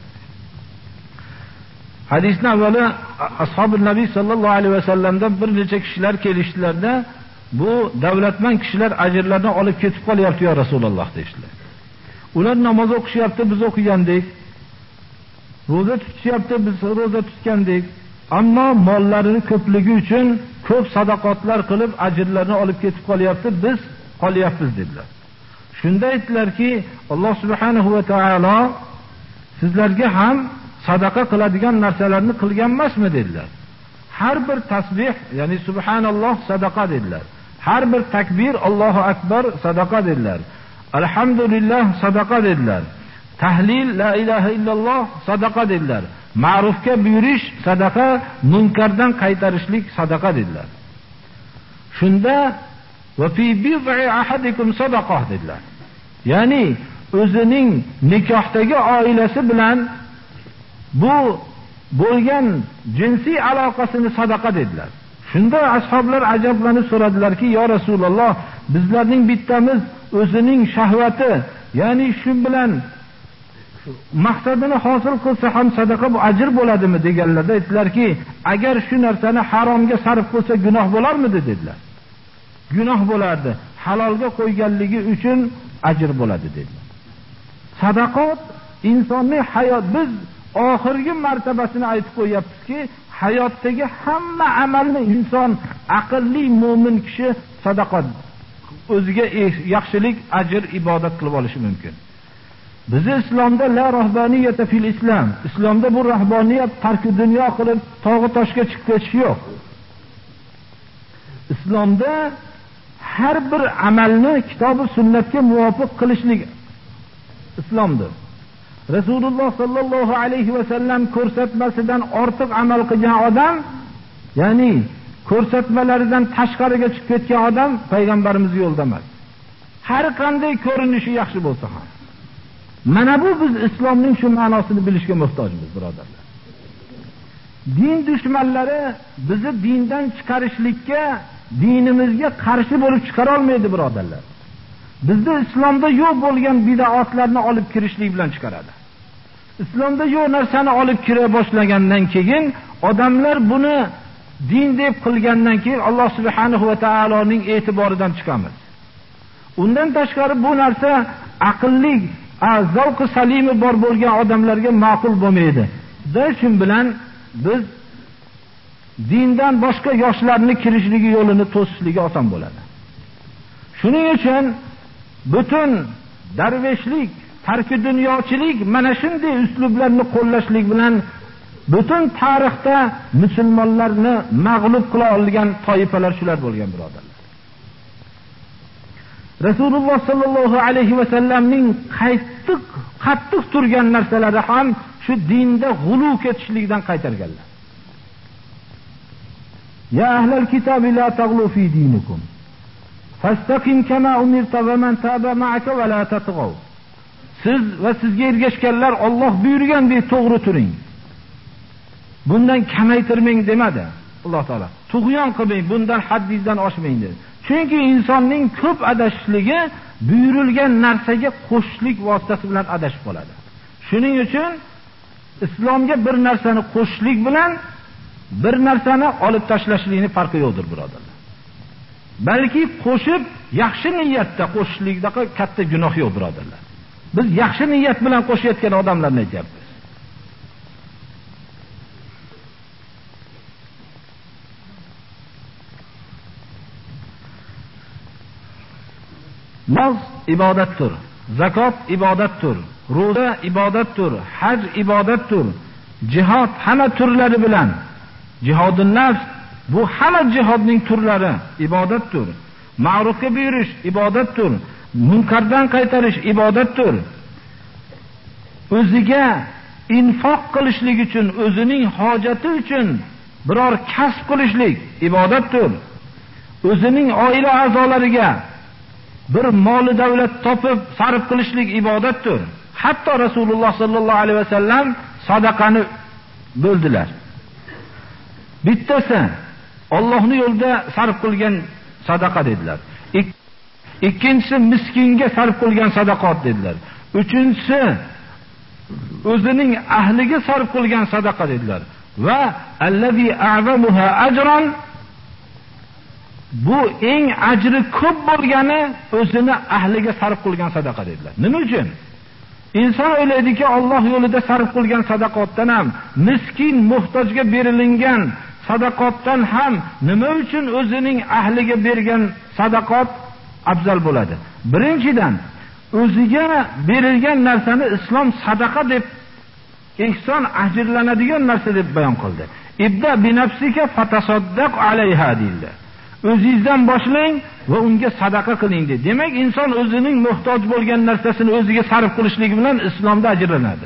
Hadisni avvalo ashabi nabiy sollallohu alayhi vasallamdan bir necha kishilar kelishdilarda, bu davlatman kishilar ajrlarni olib ketib qolyapti yo Rasululloh deydilar. Ular namoz o'qishyapti, biz o'qigandik. Roza tutishyapti, biz roza tutgandik. Ammo mollarini ko'pligi uchun ko'p sadaqotlar qilib ajrlarni olib ketib qolyapti, biz qolyapmiz dedilar. Shunda aytdilarki, Alloh subhanahu va taolo sizlarga ham sadaqa qiladigan narsalarni qilgan emasmi dedilar. Har bir tasbih, ya'ni subhanalloh sadaqa dedilar. Har bir takbir Allohu akbar sadaqa dedilar. Alhamdulillah sadaqa dedilar. Tahlil la ilaha illalloh sadaqa dedilar. Ma'rufga buyurish sadaqa, munkardan qaytarishlik sadaqa dedilar. Shunda va fi bid'i ahadikum sadaqah dedilar. Ya'ni o'zining nikohdagi oilasi bilan bu bo'lgan jinsiy aloqasini sadaqa dedilar. Shunda ashoblar ajablanib so'radilarki, "Ya Rasululloh, bizlarning bittamiz o'zining shahvati, ya'ni shu bilan maqsadini hosil qilsa ham sadaqa bu ajr bo'ladimi?" deganlarda aytdilarki, "Agar shu narsani haromga sarf qilsa gunoh bo'larmidi?" dedilar. Gunoh bo'lardi. Halolga qo'yganligi uchun ajr bo'ladi dedilar. Sadaqat insonning hayot, biz oxirgi martabasini aytib qo'yapmizki, hayotdagi hamma amalni inson aqlli mo'min kishi sadaqat o'ziga yaxshilik, ajr, ibodat qilib olishi mumkin. Bizi islomda la rahbaniyata fil islam. Islomda bu rahbaniyat tarki dunyo qilib tog'i toshga chiqib ketish yo'q. Islomda har bir amalni kitob-u sunnatga muvofiq qilishlik islomdir. Rasululloh sallallohu alayhi va sallam ko'rsatmasidan ortiq amal qilgan odam, ya'ni ko'rsatmalaridan tashqariga chiqib ketgan odam payg'ambarimiz yo'lda emas. Har qanday ko'rinishi yaxshi bo'lsa ham. Mana bu biz islomning shu ma'nosini bilishga muhtojmiz, birodarlar. Din dushmanlari bizni dindan chiqarishlikka, dinimizga qarshi bo'lib chiqara olmaydi, birodarlar. Bizni islomda yo'q bo'lgan bid'atlarni olib kirishlik bilan chiqaradi. Islomda yo'q narsani olib kira boshlagandan keyin odamlar buni din deb qilgandan keyin Alloh subhanahu va taoloning e'tiboridan chiqamiz. Undan tashqari bu narsa aqlli, zavqi salimi bor bo'lgan odamlarga ma'qul bo'lmaydi. Shuning bilan biz dindan boshqa yoshlarni kirishligi yo'lini to'sishligi oson bo'ladi. Shuning uchun butun darveshlik, tarki dunyochilik mana shunday uslublarni qo'llashlik bilan butun tarixda musulmonlarni mag'lub qila olgan toifalar shular bo'lgan, birodarlar. Rasululloh sallallohu alayhi va sallamning qattiq turgan narsalari ham shu dinda g'ulu ketishlikdan qaytarganlar. Ya ahlal kitobi la taghlu fi dinikum fastaqim kama umirta va man taba ma'aka va la tatghaw. Siz va sizga ergashganlar Alloh buyurgandek to'g'ri turing. Bundan kamaytirmang demadi Alloh taolo. Tug'yon qilmang, bundan haddingizdan oshmang dedi. Chunki insonning ko'p adashishligi buyurilgan narsaga qo'shishlik vositasi bilan adashib qoladi. Shuning uchun islomga bir narsani qo'shishlik bilan bir narsani olib tashlashlikning farqi yo'qdir, birodarlar. balki qo'shib yaxshi niyatda qo'shishlikda katta gunoh yo'q, birodarlar. Biz yaxshi niyat bilan qo'shayotgan odamlarni aytyapmiz. Namoz ibodatdir, zakot ibodatdir, ro'za ibodatdir, haj ibodatdir, jihad hamma turlari bilan, jihodun nafs bu hamma jihodning turlari ibodatdir. Ma'rufga buyurish ibodatdir, munkardan qaytarish ibodatdir. O'ziga infoq qilishlik uchun, o'zining hojati uchun biror kasb qilishlik ibodatdir. O'zining oila a'zolariga bir moli davlat topib sarf qilishlik ibodatdir. Hatto Rasululloh sallallohu alayhi vasallam sadaqani bo'ldilar. Bittasi Allohning yo'lida sarf qilgan sadaqa dedilar. Ikkinchisi miskinga sarf qilgan sadaqat dedilar. Uchinchisi o'zining ahliga sarf qilgan sadaqa dedilar. Va allazi a'zamuha ajran, bu eng ajri ko'p bo'lgani o'zini ahliga sarf qilgan sadaqa dedilar. Nima uchun? Inson o'ylaydiki, Alloh yo'lida sarf qilgan sadaqatdan ham, miskin muhtojga berilingan sadaqatdan ham nima uchun o'zining ahliga bergan sadaqat afzal bo'ladi? Birinchidan, o'ziga berilgan narsani islom sadaqa deb, ihson ajrlanadigan narsa deb bayon qildi. Ibda bi nafsika fatasaddaq alayha deyildi. O'zingizdan boshlang va unga sadaqa qiling dedi. Demak, inson o'zining muhtoj bo'lgan narsasini o'ziga sarf qilishligi bilan islomda ajrlanadi.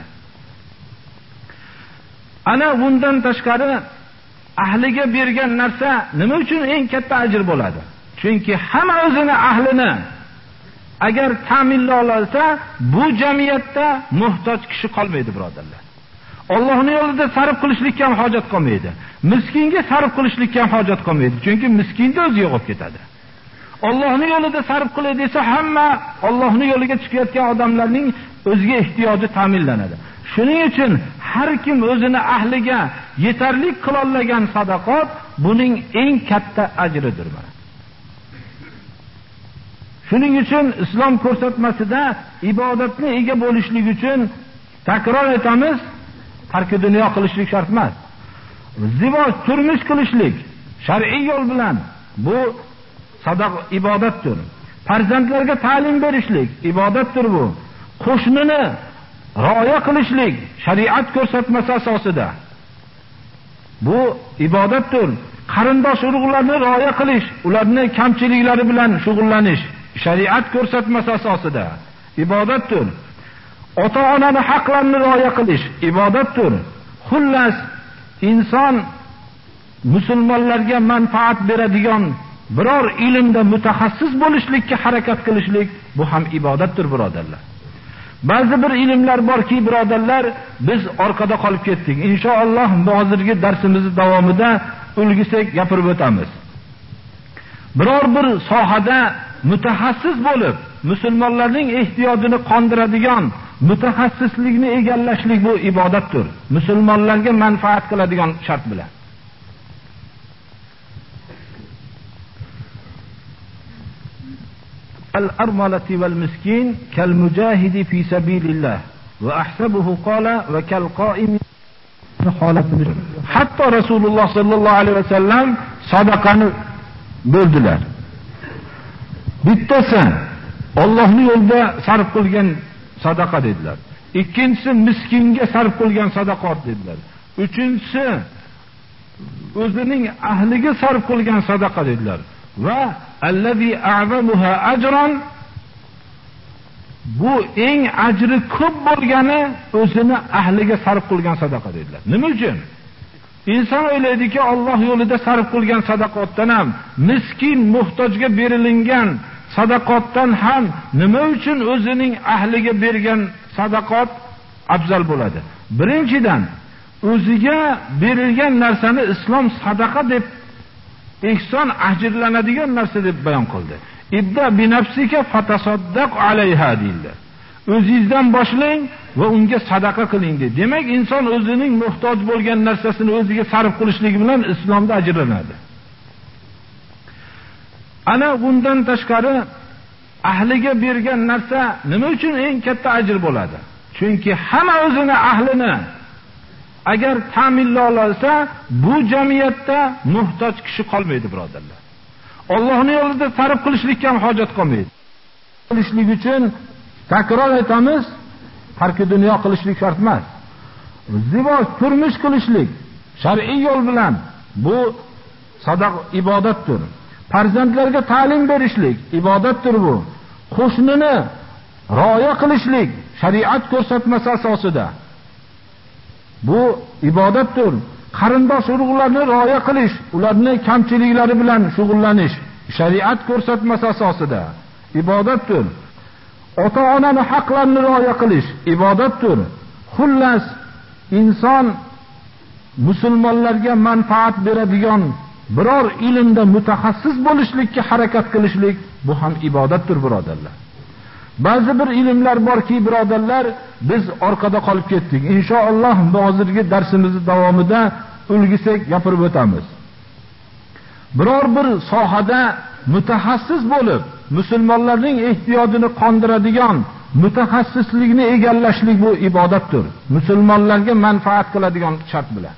Ana bundan tashqari ahliga bergan narsa nima uchun eng katta ajr bo'ladi? Chunki hamma o'zini ahlini agar ta'minlay olsa, bu jamiyatda muhtoj kishi qolmaydi, birodarlar. Allohning yo'lida sarf qilishlikka ham hojat qolmaydi. Miskinga sarf qilishlikka ham hojat qolmaydi. Chunki miskinda o'zi yo'qib ketadi. Allohning yo'lida sarf qilay desa, hamma Allohning yo'liga chiqayotgan odamlarning o'ziga ehtiyoji ta'minlanadi. Shuning uchun har kim o'zini ahliga yetarli qila olgan sadaqat buning eng katta ajridir. Shuning uchun islom ko'rsatmasida ibodatni ega bo'lishlik uchun takror aytamiz, tarki dunyo qilishlik shart emas. Zivoj turmush qilishlik shar'iy yo'l bilan bu sadaqa ibodatdir. Farzandlarga ta'lim berishlik ibodatdir bu. Qo'shnini rioya qilishlik shariat ko'rsatmasi asosida bu ibodatdir. Qarindosh urug'larni rioya qilish, ularning kamchiliklari bilan shug'ullanish shariat ko'rsatmasi asosida ibodatdir. Ota-onani haqlarini rioya qilish ibodatdir. Xullas, inson musulmonlarga manfaat beradigan biror ilmda mutaxassis bo'lishlikka harakat qilishlik bu ham ibodatdir, birodarlar. Ba'zi bir ilmlar borki, birodarlar, biz orqada qolib ketdik. Inshaalloh hozirgi darsimiz davomida ulgisak gapirib o'tamiz. Biror bir sohada mutaxassis bo'lib, musulmonlarning ehtiyojini qondiradigan mutaxassislikni egallashlik bu ibodatdir. Musulmonlarga manfaat qiladigan shart bilan. Al-armalati wal miskin kal mujahidi fi sabilillah va ahsabuhu qala va kal qa'im. Hatto Rasululloh sallallohu alayhi vasallam sadaqani bo'ldilar. Bittasi Allohning yo'lida sarf qilgan sadaqa dedilar. Ikkinchisi miskinga sarf qilgan sadaqat dedilar. Uchinchisi o'zining ahliga sarf qilgan sadaqa dedilar. Va allazi a'zamuha ajran, bu eng ajri ko'p bo'lgani o'zini ahliga sarf qilgan sadaqa dedilar. Nima uchun? Inson o'ylaydiki, Alloh yo'lida sarf qilgan sadaqatdan ham, miskin muhtojga berilingan sadaqatdan ham nima uchun o'zining ahliga bergan sadaqat afzal bo'ladi? Birinchidan, o'ziga berilgan narsani islom sadaqa deb, ihson ajrlanadigan narsa deb bayon qildi. Ibda bi nafsika fatasaddaq alayha deyildi. O'zingizdan boshlang va unga sadaqa qiling dedi. Demak, inson o'zining muhtoj bo'lgan narsasini o'ziga sarf qilishligi bilan islomda ajrlanadi. Ana bundan tashqari ahliga bergan narsa nima uchun eng katta ajr bo'ladi? Chunki hamma o'zini ahlini agar ta'minlay olsa, bu jamiyatda muhtoj kishi qolmaydi, birodarlar. Allohning yo'lida sarf qilishlikka ham hojat qolmaydi. Qilishlik uchun takror aytamiz, tarki dunyo qilishlik shart emas. Zivoj, turmush qilishlik shar'iy yo'l bilan bu sadaq ibodatdir. Farzandlarga ta'lim berishlik ibodatdir bu. Qo'shnini rioya qilishlik shariat ko'rsatmasi asosida bu ibodatdir. Qarindosh urug'larni rioya qilish, ularning kamchiliklari bilan shug'ullanish shariat ko'rsatmasi asosida ibodatdir. Ota-onaning haqlarini rioya qilish ibodatdir. Xullas, inson musulmonlarga manfaat beradigan biror ilmda mutaxassis bo'lishlikka harakat qilishlik bu ham ibodatdir, birodarlar. Ba'zi bir ilmlar borki, birodarlar, biz orqada qolib ketdik. Inshaalloh hozirgi darsimiz davomida ulgisak gapirib o'tamiz. Biror bir sohada mutaxassis bo'lib, musulmonlarning ehtiyojini qondiradigan mutaxassislikni egallashlik bu ibodatdir. Musulmonlarga manfaat qiladigan shart bilan.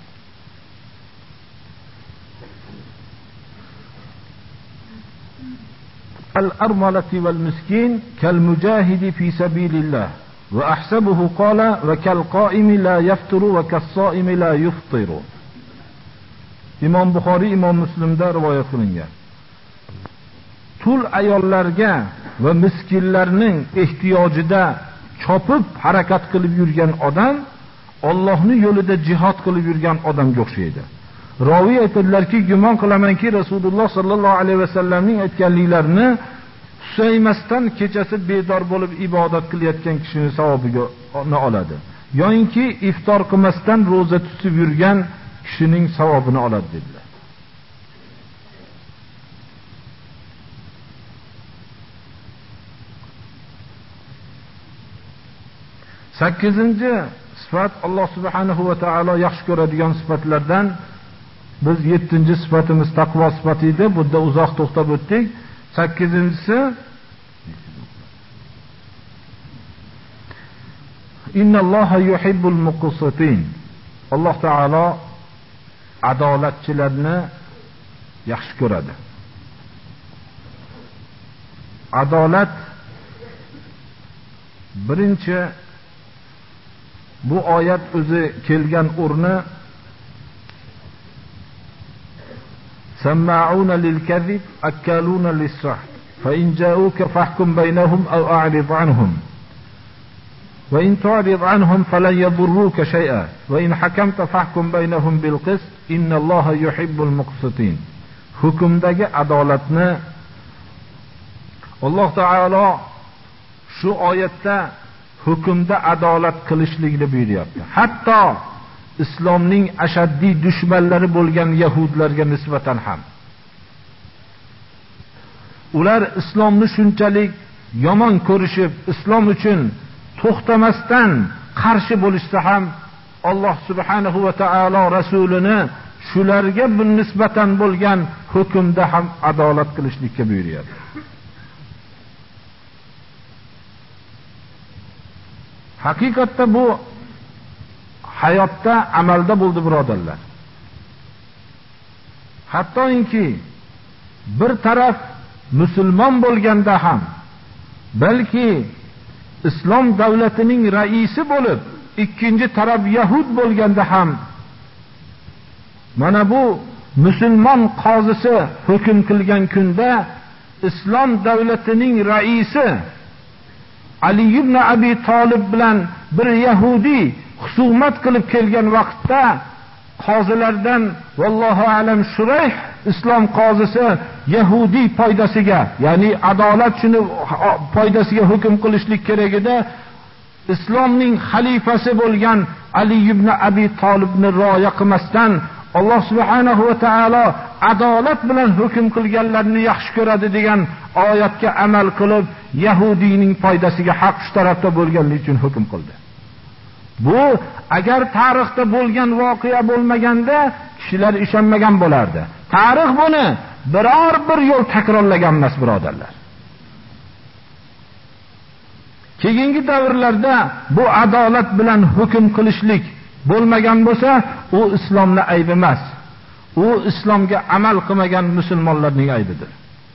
الأرملة والمسكين كالمجاهد في سبيل الله وأحسبه قال وكالقائم لا يفطر وكالصائم لا يفطر. İmam Buxoriy, İmam Müslim'de rivayet qilingan. Tul ayollarga va miskinlarning ehtiyojida chopib harakat qilib yurgan odam Allohning yo'lida jihad qilib yurgan odamga o'xshaydi. Raviy aytadilarki, gumon qilamanki Rasululloh sallallohu alayhi vasallamning aytganliklarini susaymasdan kechasi bedor bo'lib ibodat qilayotgan kishining savobini oladi. Yo'inki iftor qilmasdan roza tutib yurgan kishining savobini oladi dedilar. Sakkizinchi sifat, Alloh subhanahu va taolo yaxshi ko'radigan sifatlardan biz 7-chi sifatimiz taqvo sifati edi. Bunda uzoq to'xtab o'tdik. 8-inchisi Innalloha yuhibbul muqsitin. Alloh taolo adolatchilarni yaxshi ko'radi. Adolat birinchi bu oyat o'zi kelgan o'rni سماعون للكذب أكالون للسحت فإن جاءوك فاحكم بينهم أو أعرض عنهم وإن تعرض عنهم فلن يضروك شيئا وإن حكمت فاحكم بينهم بالقسط إن الله يحب المقسطين. hukmdagi adolatni Alloh taolo shu oyatda hukmda adolat qilishlikni buyuryapti. Hatto islomning ashaddiy dushmanlari bo'lgan yahudlarga nisbatan ham. Ular islomni shunchalik yomon ko'rishib, islom uchun to'xtamasdan qarshi bo'lishsa ham, Alloh subhanahu va taolo rasulini shularga nisbatan bo'lgan hukmda ham adolat qilishlikka buyuryapti. Haqiqatda bu hayotda, amalda bo'ldi, birodarlar. Hattoki bir taraf musulmon bo'lganda ham, balki islom davlatining raisi bo'lib, ikkinchi taraf yahud bo'lganda ham, mana bu musulmon qozisi hukm qilgan kunda islom davlatining raisi Ali ibn Abi Talib bilan bir yahudi husumat qilib kelgan vaqtda qozilardan vallohu alam Shurayh islom qozisi yahudiy foydasiga, ya'ni adolat shuni foydasiga hukm qilishlik kerak edi. Islomning xalifasi bo'lgan Ali ibn Abi Talibni rioya qilmasdan Alloh subhanahu va taolo adolat bilan hukm qilganlarni yaxshi ko'radi degan oyatga amal qilib, yahudiyning foydasiga haq shu tarafda bo'lganligi uchun hukm qildi. Bu agar tarixda bo'lgan voqea bo'lmaganda kishilar ishonmagan bo'lardi. Tarix buni biror bir yo'l takrorlagan emas, birodarlar. Keyingi davrlarda bu adolat bilan hukm qilishlik bo'lmagan bo'lsa, u islomning aybi emas. U islomga amal qilmagan musulmonlarning aybidir.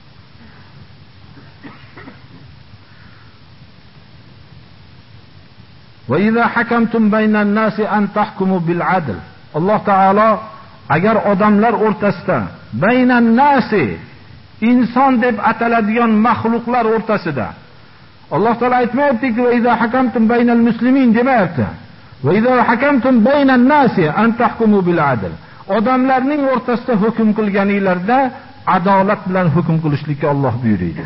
Va idza hakamtum baynan nasi an tahkumu bil adl. Alloh taolo agar odamlar o'rtasida baynan nasi, inson deb ataladigan maxluqlar o'rtasida, Alloh taolo aytmayaptiki va idza hakamtum baynal muslimin demayapti. Va idza hakamtum baynan nasi an tahkumu bil adl. Odamlarning o'rtasida hukm qilganinglarda adolat bilan hukm qilishlikka Alloh buyuradi.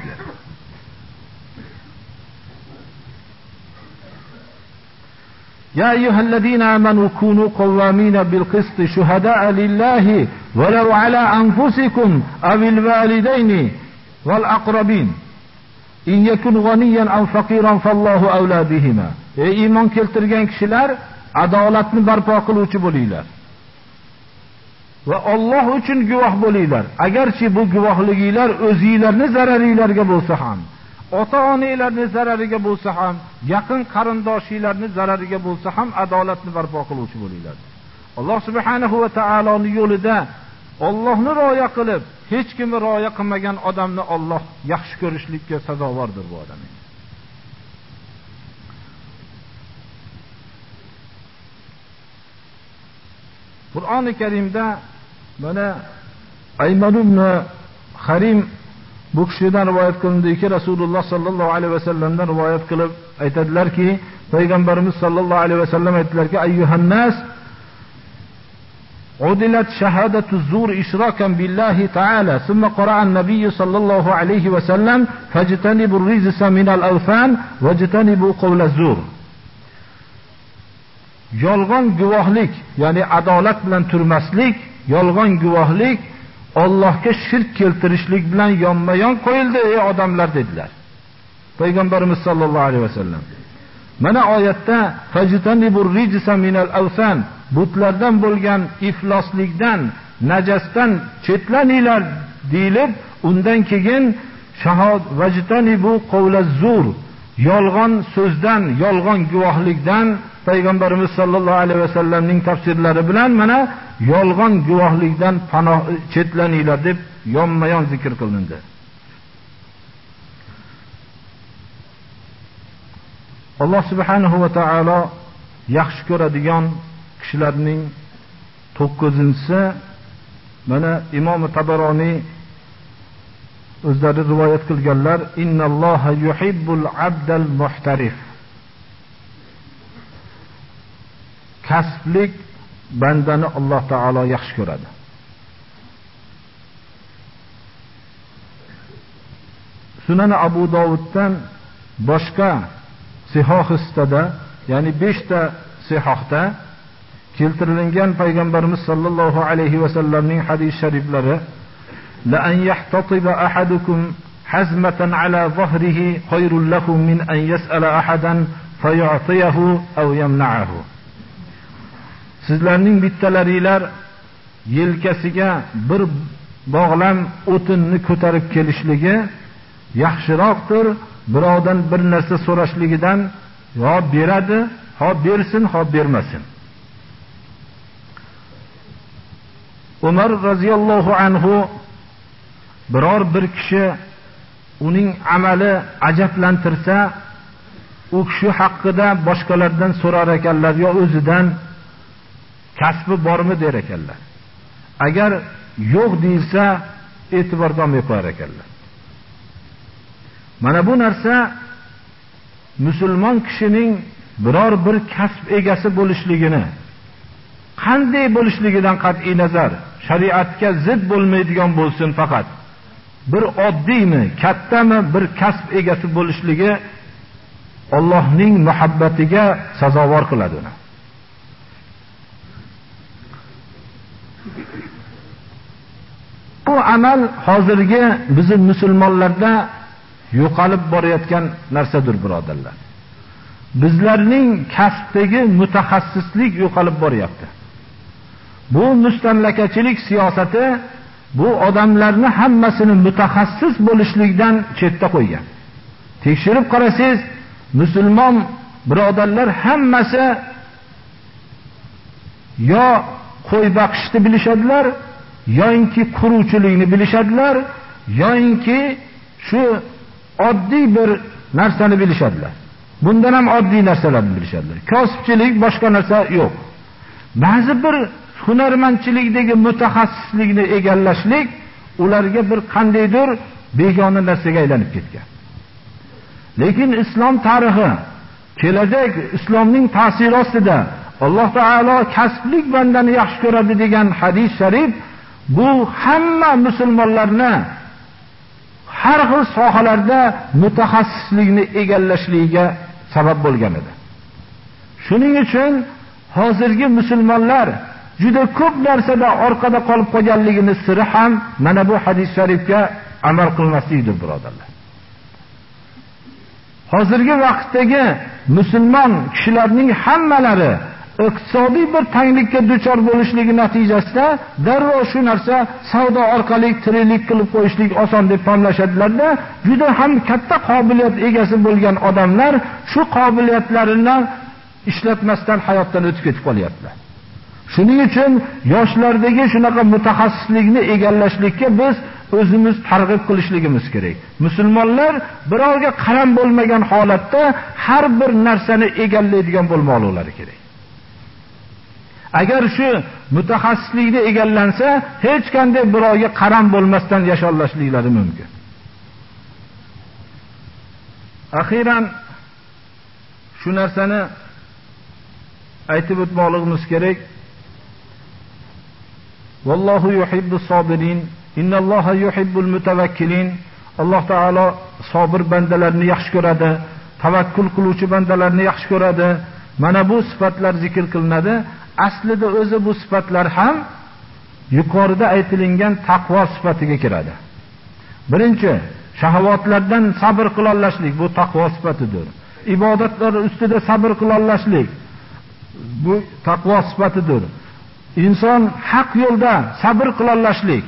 Ya ayyuhallazina amanu kunu qawwamina bil qist shuhada'a lillahi walau ala anfusikum awil walidayni wal aqrabin in yakun ghaniyan aw faqiran fallohu awla bihima. Ey iymon keltirgan kishilar, adolatni barpo qiluvchi bo'linglar. Va Alloh uchun guvoh bo'linglar. Agarchi bu guvohliginglar o'zingizlarning zararingizlarga bo'lsa ham, ota-onangizlarning zarariga bo'lsa ham, yaqin qarindoshingizlarning zarariga bo'lsa ham adolatni barpo qiluvchi bo'linglar. Alloh subhanahu va taoloning yo'lida Allohni rioya qilib, hech kimni rioya qilmagan odamni Alloh yaxshi ko'rishlikka sazovordir bu odam. Qur'oni Karimda mana Ayman ibn Harim bu kishidan rivoyat qilindiki, Rasululloh sallallohu alayhi vasallamdan rivoyat qilib aytadilarki, payg'ambarimiz sallallohu alayhi vasallam aytdilarki, ayyuhan nas عدلت شهادة الزور إشراكا بالله تعالى ثم قرأ النبي صلى الله عليه وسلم فاجتنبوا الرجس من الأوثان واجتنبوا قول الزور. Yolg'on guvohlik, ya'ni adolat bilan turmaslik, yolg'on guvohlik Allohga shirk keltirishlik bilan yonma-yon qo'yildi ey odamlar dedilar. Payg'ambarimiz sallallohu alayhi vasallam. Mana oyatda fajtanibur rijsa minal awsan, butlardan bo'lgan ifloslikdan, najasdan chetlaninglar deyilib, undan keyin shahod vajtanibu qawlaz zur, yolg'on so'zdan, yolg'on guvohlikdan payg'ambarimiz sallallohu alayhi vasallamning tafsirlari bilan mana yolg'on guvohlikdan panoh chetlaninglar deb yonma-yon zikr qilindi. Alloh subhanahu va taolo yaxshi ko'radigan kishilarning 9-inchisi mana Imom Tabaroniy o'zlari rivoyat qilganlar, innalloha yuhibbul abdal muhtarif. Kasblik bandani Alloh taolo yaxshi ko'radi. Sunan Abu Dovuddan boshqa sihohistada, ya'ni 5 ta sihohda keltirilgan payg'ambarimiz sallallohu alayhi vasallamning hadis shariflari, la an yahtatiba ahadukum hazmatan ala zahrihi khayrun lahu min an yas'ala ahadan fayu'tiyahu aw yamna'ahu. Sizlarning bittalaringlar yelkasiga bir bog'lam o'tinni ko'tarib kelishligi yaxshiroqdir birovdan bir narsa so'rashligidan, yo beradi, ho bersin, ho bermasin. Umar roziyallohu anhu biror bir kishi uning amali ajablantirsa, u kishi haqida boshqalardan so'rar ekanlar, yo o'zidan kasbi bormi der ekanlar. Agar yo'q deyilsa, e'tiborga olmay qo'yar ekanlar. Mana bu narsa musulmon kishining biror bir kasb egasi bo'lishligini, qanday bo'lishligidan qat'iy nazar shariatga zid bo'lmaydigan bo'lsin, faqat bir oddiymi, kattami bir kasb egasi bo'lishligi Allohning muhabbatiga sazovor qiladi uni. Bu amal hozirgi bizim musulmonlarda yo'qolib borayotgan narsadir, birodarlar. Bizlarning kasbdagi mutaxassislik yo'qolib boryapti. Bu mustamlakachilik siyosati bu odamlarni hammasini mutaxassis bo'lishlikdan chetda qo'ygan. Tekshirib qarasangiz, musulmon birodarlar hammasi yo qo'y boqishni bilishadilar, yoinki quruvchilikni bilishadilar, yoinki shu oddiy bir narsani bilishadilar. Bundan ham oddiy narsalarni bilishadilar. Kasbchilik, boshqa narsa yo'q. Ba'zi bir hunarmandchilikdagi mutaxassislikni egallashlik ularga bir qandaydir begona narsaga aylanib ketgan. Lekin islom tarixi, kelajak islomning ta'siri ostida Alloh taolo kasblik bandani yaxshi ko'radi degan hadis sharif bu hamma musulmonlarni har xil sohalarda mutaxassislikni egallashligiga sabab bo'lgan edi. Shuning uchun hozirgi musulmonlar juda ko'p narsada orqada qolib qolganligini siri ham mana bu hadis sharifga amal qilmaslikdir, birodarlar. Hozirgi vaqtdagi musulmon kishilarning hammalari iqtisodiy bir tanglikka duchor bo'lishligi natijasida darrov shu narsa savdo orqali tiriklik qilib qo'yishlik oson deb tanlashadilarda, juda ham katta qobiliyat egasi bo'lgan odamlar shu qobiliyatlarini ishlatmasdan hayotdan o'tib ketib qolyaptilar. Shuning uchun yoshlardagi shunaqa mutaxassislikni egallashlikka biz o'zimiz targ'ib qilishligimiz kerak. Musulmonlar birovga qaram bo'lmagan holatda har bir narsani egallaydigan bo'lmoqlari kerak. Agar shu mutaxassislikni egallansa, hech qanday birovga qaram bo'lmasdan yasholashliklari mumkin. Axiran shu narsani aytib o'tmoqligimiz kerak. Vallohu yuhibbus sobirin, innalloha yuhibbul mutawakkilin. Alloh taolo sabr bandalarni yaxshi ko'radi, tavakkul qiluvchi bandalarni yaxshi ko'radi. Mana bu sifatlar zikr qilinadi. Aslida o'zi bu sifatlar ham yuqorida aytilgan taqvo sifatiga kiradi. Birinchi, shahovatlardan sabr qila olishlik bu taqvo sifatidir. Ibodatlar ustida sabr qila olishlik bu taqvo sifatidir. Inson haq yo'lda sabr qila olishlik,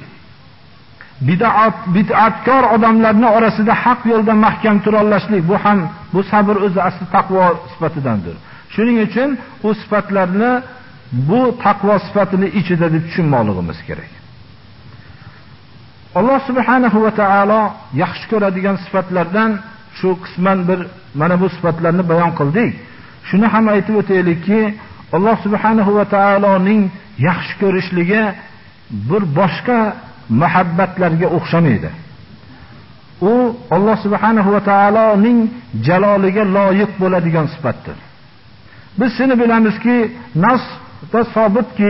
bid'atkor odamlarning orasida haq yo'lda mahkam tura olishlik bu sabr o'zi asli taqvo sifatidandir. Shuning uchun u sifatlarni bu taqvo sifatini ichida deb tushunmoqligimiz kerak. Alloh subhanahu va taolo yaxshi ko'radigan sifatlardan shu qisman bir mana bu sifatlarni bayon qildik. Shuni ham aytib o'taylikki, Alloh subhanahu va taoloning yaxshi ko'rishligi bir boshqa muhabbatlarga o'xshamaydi. U Alloh subhanahu va taoloning jaloliga loyiq bo'ladigan sifatdir. Biz shuni bilamizki, nasda sobitki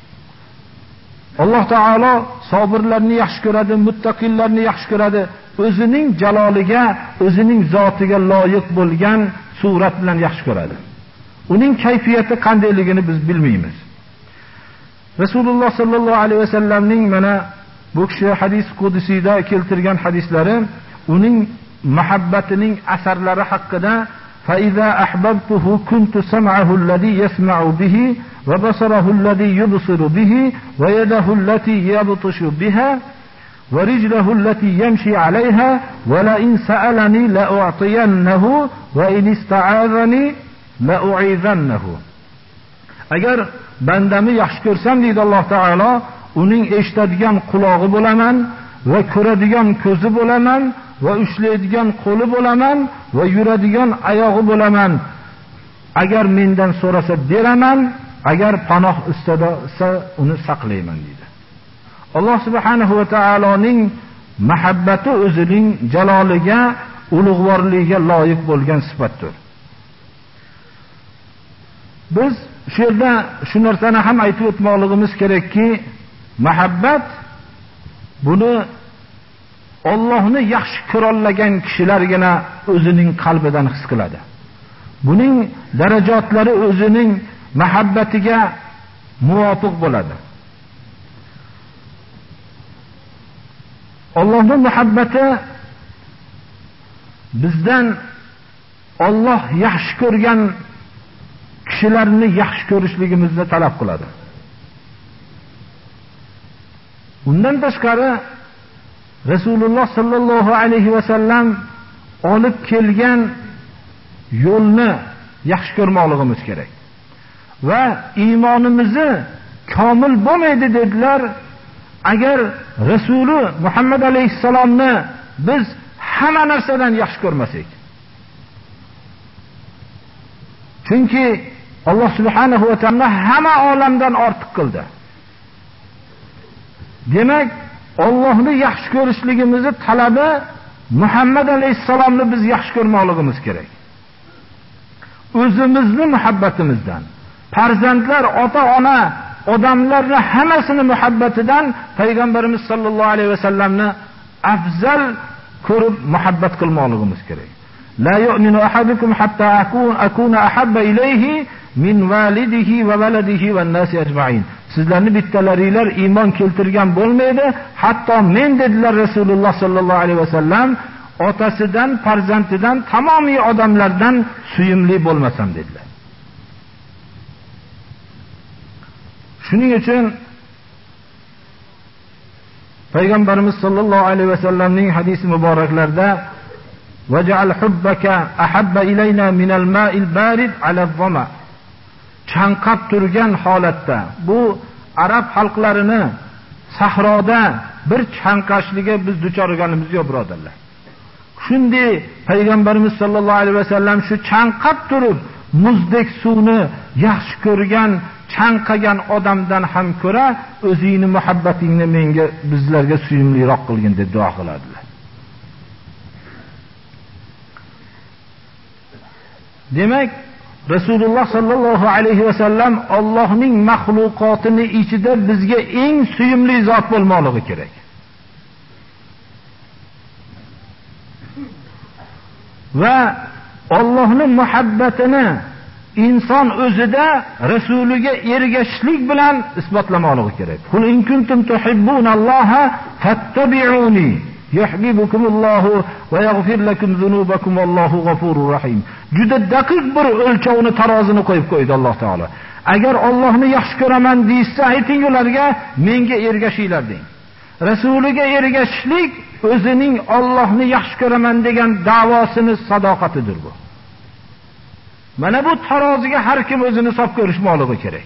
Alloh taolo sabirlarni yaxshi ko'radi, muttaqillarni yaxshi ko'radi. O'zining jaloliga, o'zining zotiga loyiq bo'lgan surat bilan yaxshi ko'radi. Uning kayfiyati qandayligini biz bilmaymiz. Rasululloh sallallohu alayhi vasallamning mana bu kishi hadis qudusiyda keltirgan hadislari uning muhabbatining asarlari haqida فَإِذَا أَحْبَبْتُهُ كُنْتُ سَمْعَهُ الَّذِي يَسْمَعُ بِهِ وَبَصَرَهُ الَّذِي يُبْصِرُ بِهِ وَيَدَهُ الَّتِي يَبْطِشُ بِهَا وَرِجْلَهُ الَّتِي يَمْشِي عَلَيْهَا وَلَئِنْ سَأَلَنِي لَأُعْطِيَنَّهُ وَإِنِ اسْتَعَاذَنِي لَأُعِيذَنَّهُ. Agar bandamni yaxshi ko'rsam deydi Alloh taolo, uning eshitadigan qulog'i bo'laman va ko'radigan ko'zi bo'laman va ushlaydigan qo'li bo'laman va yuradigan oyog'i bo'laman. Agar mendan so'rasa beraman, agar panoh istasa uni saqlayman deydi. Alloh subhanahu va taoloning muhabbati o'zining jaloliga, ulug'vorligiga loyiq bo'lgan sifatdir. Biz shu yerda shu narsani ham aytib o'tmoqligimiz kerakki, muhabbat buni Allohni yaxshi ko'rolmagan kishilargina o'zining qalbidan his qiladi. Buning darajotlari o'zining muhabbatiga muvofiq bo'ladi. Allohning muhabbati bizdan Alloh yaxshi ko'rgan kishilarni yaxshi ko'rishligimizni talab qiladi. Undan tashqari Rasululloh sallallohu alayhi va sallam olib kelgan yo'lni yaxshi ko'rmoqligimiz kerak. Va iymonimizni komil bo'lmaydi dedilar, agar Rasuli Muhammad alayhisalomni biz hamma narsadan yaxshi ko'rmasak. Chunki Alloh subhanahu va taolo hamma olamdan ortiq qildi. Demak, Allohni yaxshi ko'rishligimizni talabi Muhammad alayhisalomni biz yaxshi ko'rmoqligimiz kerak. O'zimizni muhabbatimizdan, farzandlar, ota-ona, odamlarni hammasini muhabbatidan payg'ambarimiz sollallohu alayhi vasallamni afzal ko'rib muhabbat qilmoqligimiz kerak. La yu'minu ahadukum hatta akuna ahabba ilayhi min validihi va waladihi va nasi ajma'in. Sizlarni bittalaringlar iymon keltirgan bo'lmaydi, hatto men dedilar Rasululloh sollallohu alayhi vasallam, otasidan, farzandidan, tamomiy odamlardan suyimli bo'lmasam dedilar. Shuning uchun payg'ambarimiz sollallohu alayhi vasallamning hadisi muboraklarida vaj'al hubbaka ahabba ilayna minal ma'il barid ala dhama, chanqab turgan holatda, bu arab xalqlarini sahroda bir chanqashligiga biz duchor bo'lganimiz yo'q, birodarlar. Shunday payg'ambarimiz sollallohu alayhi vasallam shu chanqab turib muzdek suvni yaxshi ko'rgan, chanqagan odamdan ham ko'ra o'zingni muhabbatingni menga, bizlarga suyumliroq qilgin deb duo qiladilar. Demak, Rasululloh sallallohu alayhi vasallam Allohning mahluqotini ichida bizga eng suyumli zot bo'lmoqligi kerak. Va Allohning muhabbatini inson o'zida Rasuliga ergashishlik bilan isbotlamoqligi kerak. Qul in kuntum tuhibbunalloha fattabi'uni yuhibbukumullohu va yaghfir lakum zunubakum vallohu g'afurur rahim. Juda daqiq bir o'lchovni, tarozini qo'yib qo'ydi Alloh taolo. Agar Allohni yaxshi ko'raman deysa, ayting ularga menga ergashinglar deng. Rasuliga ergashishlik o'zining Allohni yaxshi ko'raman degan da'vosini sadoqatidir bu. Mana bu taroziga har kim o'zini hisob ko'rishmoqligi kerak.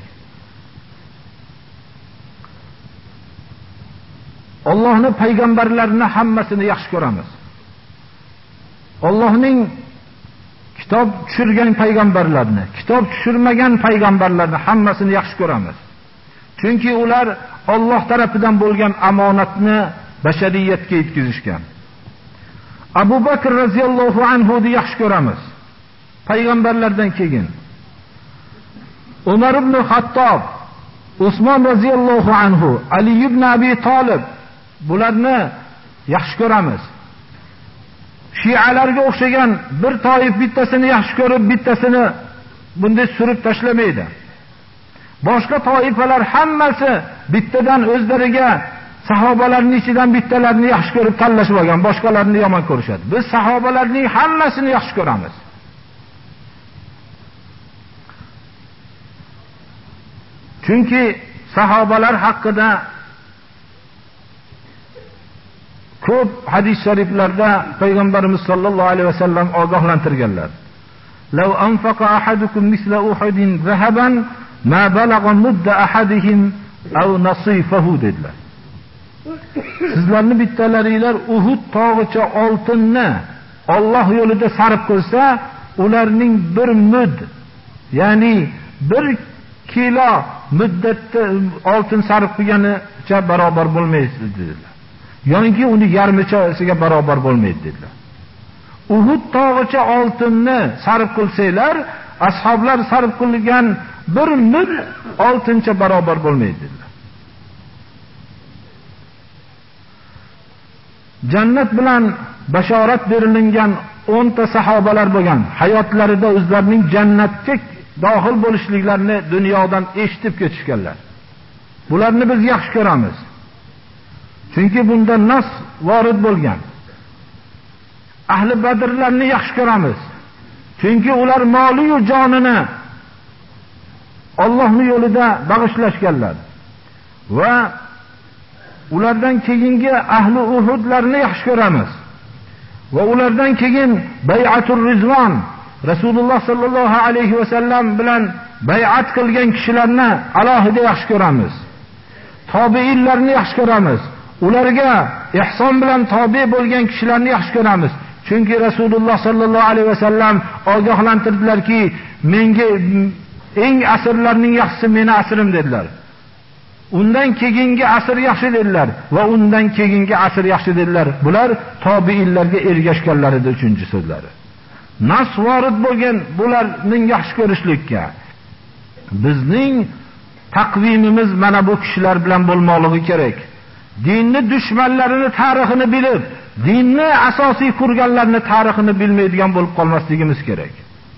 Allohning payg'ambarlarini hammasini yaxshi ko'ramiz. Allohning kitob tushirgan payg'ambarlarni, kitob tushirmagan payg'ambarlarni hammasini yaxshi ko'ramiz. Chunki ular Alloh tarafidan bo'lgan amonatni bashariyatga yetkazishgan. Abu Bakr radhiyallohu anhu ni yaxshi ko'ramiz. Payg'ambarlardan keyin Umar ibn Xattob, Usmon radhiyallohu anhu, Ali ibn Abi Talib, bularni yaxshi ko'ramiz. Shialarga o'xshagan bir toif bittasini yaxshi ko'rib, bittasini bunday surib tashlamaydi. Boshqa toifalar hammasi bittadan o'zlariga sahobalarning ichidan bittalarni yaxshi ko'rib tanlashib olgan, boshqalarini yomon ko'rishadi. Biz sahobalarning hammasini yaxshi ko'ramiz. Chunki sahobalar haqida ko'p hadis shariflarda payg'ambarimiz sollallohu alayhi vasallam ogohlantirganlar. Law anfaqa ahadukum misla Uhudin zahaban ma balagha mudda ahadihim aw nasifahu dedilar. Sizlarni bittalaringlar Uhud tog'icha oltinni Alloh yo'lida sarf qilsa, ularning bir mud, ya'ni 1 kilo muddatda oltin sarf qilganicha barobar bo'lmaydi dedilar. Yo'nki uni yarmichasiga barobar bo'lmaydi dedilar. Uhud tog'icha oltinni sarf qilsanglar, ashoblar sarf qilgan 1 mud oltincha barobar bo'lmaydi dedilar. Jannat bilan bashorat berilgan 10 ta sahobalar bo'lgan. Hayotlarida o'zlarining jannatga dohil bo'lishliklarini dunyodan eshitib ketishganlar. Bularni biz yaxshi ko'ramiz. Chunki bunda nas vorid bo'lgan. Ahli Badrlarni yaxshi ko'ramiz. Chunki ular moli va jonini Allohning yo'lida bag'ishlashganlar. Va ulardan keyingi ahli Uhudlarni yaxshi ko'ramiz. Va ulardan keyin Bay'atur Rizvon, Rasululloh sallallohu alayhi va sallam bilan bay'at qilgan kishilarni alohida yaxshi ko'ramiz. Tobiinlarni yaxshi ko'ramiz. Ularga ihson bilan tobe bo'lgan kishilarni yaxshi ko'ramiz. Chunki Rasululloh sallallohu alayhi va sallam ogohlantirdilarki, menga eng asrlarning yaxshisi meni asrim dedilar. Undan keyingi asr yaxshi dedilar va undan keyingi asr yaxshi dedilar. Bular tobiinlarga ergashganlarida uchinchi so'zlari. Nas vorid bo'lgan bularning yaxshi ko'rishlikka bizning taqvimimiz mana bu kishilar bilan bo'lmoqligi kerak. Dinni dushmanlarini tarixini bilib, dinni asosiy qurganlarning tarixini bilmaydigan bo'lib qolmasligimiz kerak.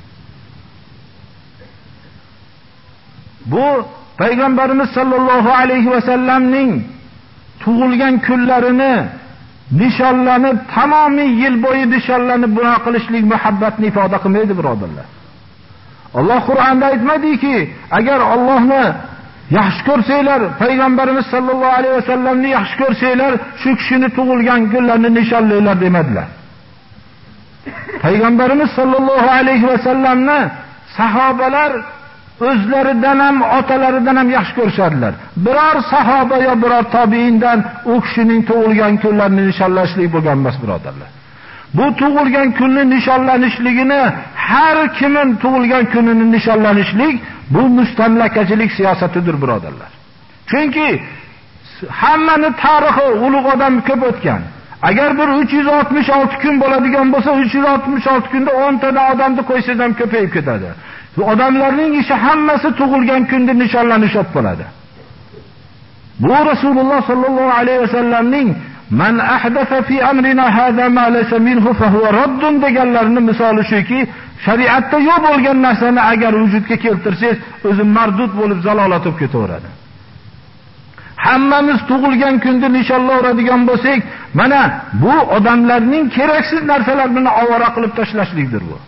Bu Payg'ambarimiz sallallohu alayhi va sallamning tug'ilgan kunlarini nishonlanib, tamomiy yil bo'yi nishonlanib buna qilishlik muhabbatni ifoda qilmaydi, birodarlar. Alloh Qur'onda aytmadiki, agar Allohni yaxshi ko'rsanglar, Payg'ambarimiz sallallohu alayhi va sallamni yaxshi ko'rsanglar, shu kishini tug'ilgan kunlarini nishonlaylar demadilar. Payg'ambarimiz sallallohu alayhi va sallamni sahobalar o'zlaridan ham, otalaridan ham yaxshi ko'rishadilar. Biror sahoba yo biror tobiindan u kishining tug'ilgan kunlarini nishonlashlik bo'lgan emas, birodarlar. Bu tug'ilgan kunni nishonlanishligini, har kimning tug'ilgan kunini nishonlanishlik bu mustamlakachilik siyosatidir, birodarlar. Chunki hammani tarixi ulug' odam ko'p o'tgan. Agar bir 366 kun bo'ladigan bo'lsa, 366 kunda 10 ta odamni qo'ysangiz ham ko'payib ketadi. Bu odamlarning ishi hammasi tug'ilgan kunda nishonlanish bo'ladi. Bu Rasululloh sallallohu alayhi vasallamning "Man ahdatha fi amrina hada ma laysa minhu fa huwa raddun" deganlarining misoli shuki, shariatda yo'q bo'lgan narsani agar vujudga keltirsangiz, o'zi mardud bo'lib zalolat bo'lib ketaveradi. Hammamiz tug'ilgan kunda nishonlaydigan bo'lsak, mana bu odamlarning keraksiz narsalarini ovora qilib tashlashlikdir bu.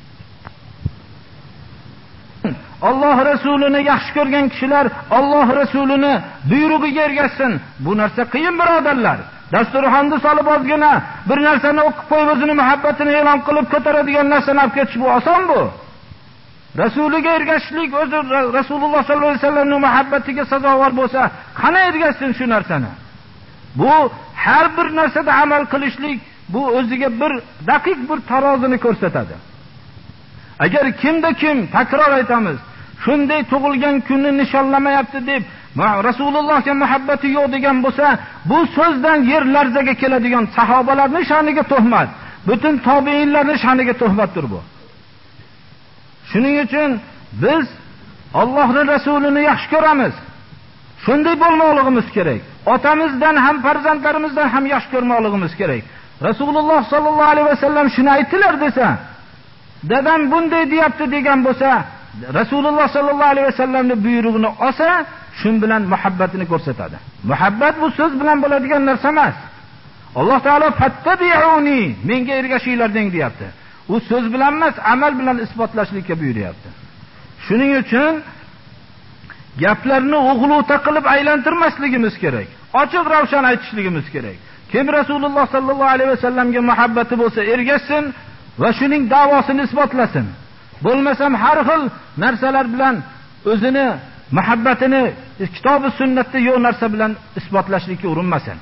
Alloh Rasulini yaxshi ko'rgan kishilar Alloh Rasulini buyrug'iga ergashsin. Bu narsa qiyin, birodarlar. Dasturxonni solib ozgina bir narsani o'qib qo'yib o'zini muhabbatini e'lon qilib ko'taradigan narsani olib ketish bu oson bu. Rasuliga ergashishlik o'zi Rasululloh sallallohu alayhi vasallamning muhabbatiga sazovor bo'lsa, qana ergashsin shu narsani. Bu har bir narsada amal qilishlik bu o'ziga bir daqiq bir tarozini ko'rsatadi. Agar kimda kim, takror aytamiz, shunday tug'ilgan kunni nishonlamayapti deb Rasulullohga muhabbati yo'q degan bo'lsa, bu so'zdan yer larzaga keladigan sahobalarning sha'niga tuhmat, butun tobiinlarning sha'niga tuhmatdir bu. Shuning uchun biz Allohning Rasulini yaxshi ko'ramiz. Shunday bo'lmoqligimiz kerak. Otamizdan ham, farzandlarimizdan ham yaxshi ko'rmoqligimiz kerak. Rasululloh sallallohu alayhi vasallam shuni aytdilar desa, dadam bunday deyapti degan bo'lsa, Rasululloh sallallohu alayhi vasallamning buyrug'ini olsa, shun bilan muhabbatini ko'rsatadi. Muhabbat bu so'z bilan bo'ladigan narsa emas. Alloh taolo fattabi'uni, menga ergashinglar deng deyapti. U so'z bilan emas, amal bilan isbotlashlikka buyuryapti. Shuning uchun gaplarni o'g'luta qilib aylantirmasligimiz kerak. Ochiq ravshan aytishligimiz kerak. Kim Rasululloh sallallohu alayhi vasallamga muhabbati bo'lsa, ergashsin va shuning da'vosini isbotlasin. Bo'lmasam har xil narsalar bilan o'zini muhabbatini kitob va sunnatda yo'q narsa bilan isbotlashlikka urinmasin.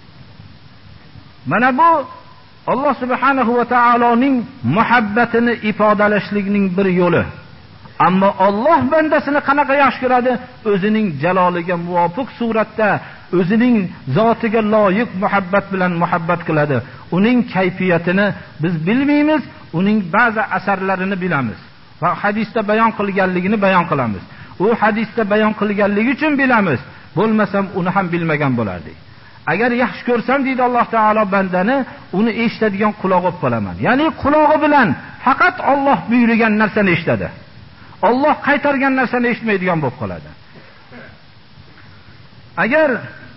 Mana bu Alloh subhanahu va taoloning muhabbatini ifodalashlikning bir yo'li. Ammo Alloh bandasini qanaqa yaxshi ko'radi? O'zining jaloliga muvofiq suratda, o'zining zotiga loyiq muhabbat bilan muhabbat qiladi. Uning kayfiyatini biz bilmaymiz, uning ba'zi asarlarini bilamiz va hadisda bayon qilganligini bayon qilamiz. U hadisda bayon qilganligi uchun bilamiz. Bo'lmasam uni ham bilmagan bo'lardik. Agar yaxshi ko'rsam deydi Alloh taolo bandani, uni eshitadigan quloq bo'lib qolaman. Ya'ni qulog'i bilan faqat Alloh buyurgan narsani eshitadi. Alloh qaytargan narsani eshitmaydigan bo'lib qoladi. Agar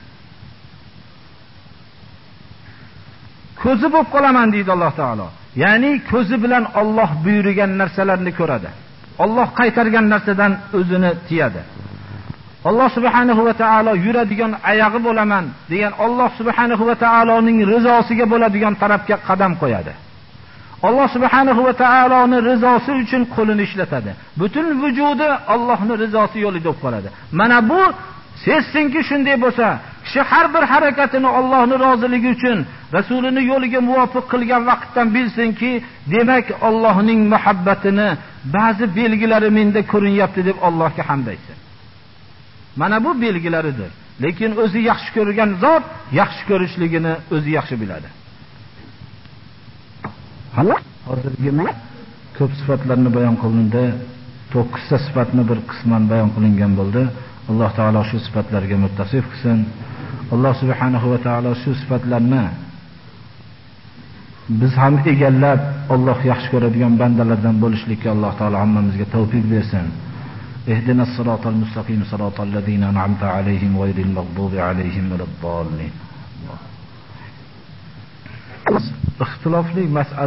ko'zi bo'lib qolaman deydi Alloh taolo. Ya'ni ko'zi bilan Alloh buyurgan narsalarni ko'radi. Alloh qaytargan narsadan o'zini tiyadi. Alloh subhanahu va taolo yuradigan oyog'i bo'laman degan Alloh subhanahu va taoloning rizosiga bo'ladigan tarafga qadam qo'yadi. Alloh subhanahu va taoloning rizosi uchun qo'lini ishlatadi. Butun vujudi Allohning rizosi yo'lida bo'lib qoladi. Mana bu sezsinki shunday bo'lsa, kishi har bir harakatini Allohning roziligi uchun, Rasulining yo'liga muvofiq qilgan vaqtdan bilsinki, demak Allohning muhabbatini ba'zi belgilari menda ko'rinyapti deb Allohga hamd aytsin. Mana bu belgilaridir. Lekin o'zi yaxshi ko'rgan zot yaxshi ko'rishligini o'zi yaxshi biladi. Hozirgi ko'p sifatlarni bayon qilindi. 9 ta sifatni bir qisman bayon qilingan bo'ldi. Alloh taolo shu sifatlarga muttasif qilsin. Alloh subhanahu va taolo shu sifatlarni biz ham egallab Alloh yaxshi ko'radigan bandalardan bo'lishlikka Alloh taolo hammamizga tavfiq bersin. اهدنا الصراط المستقيم صراط الذين أنعمت عليهم غير المغضوب عليهم ولا الضالين. اختلافli mas'ala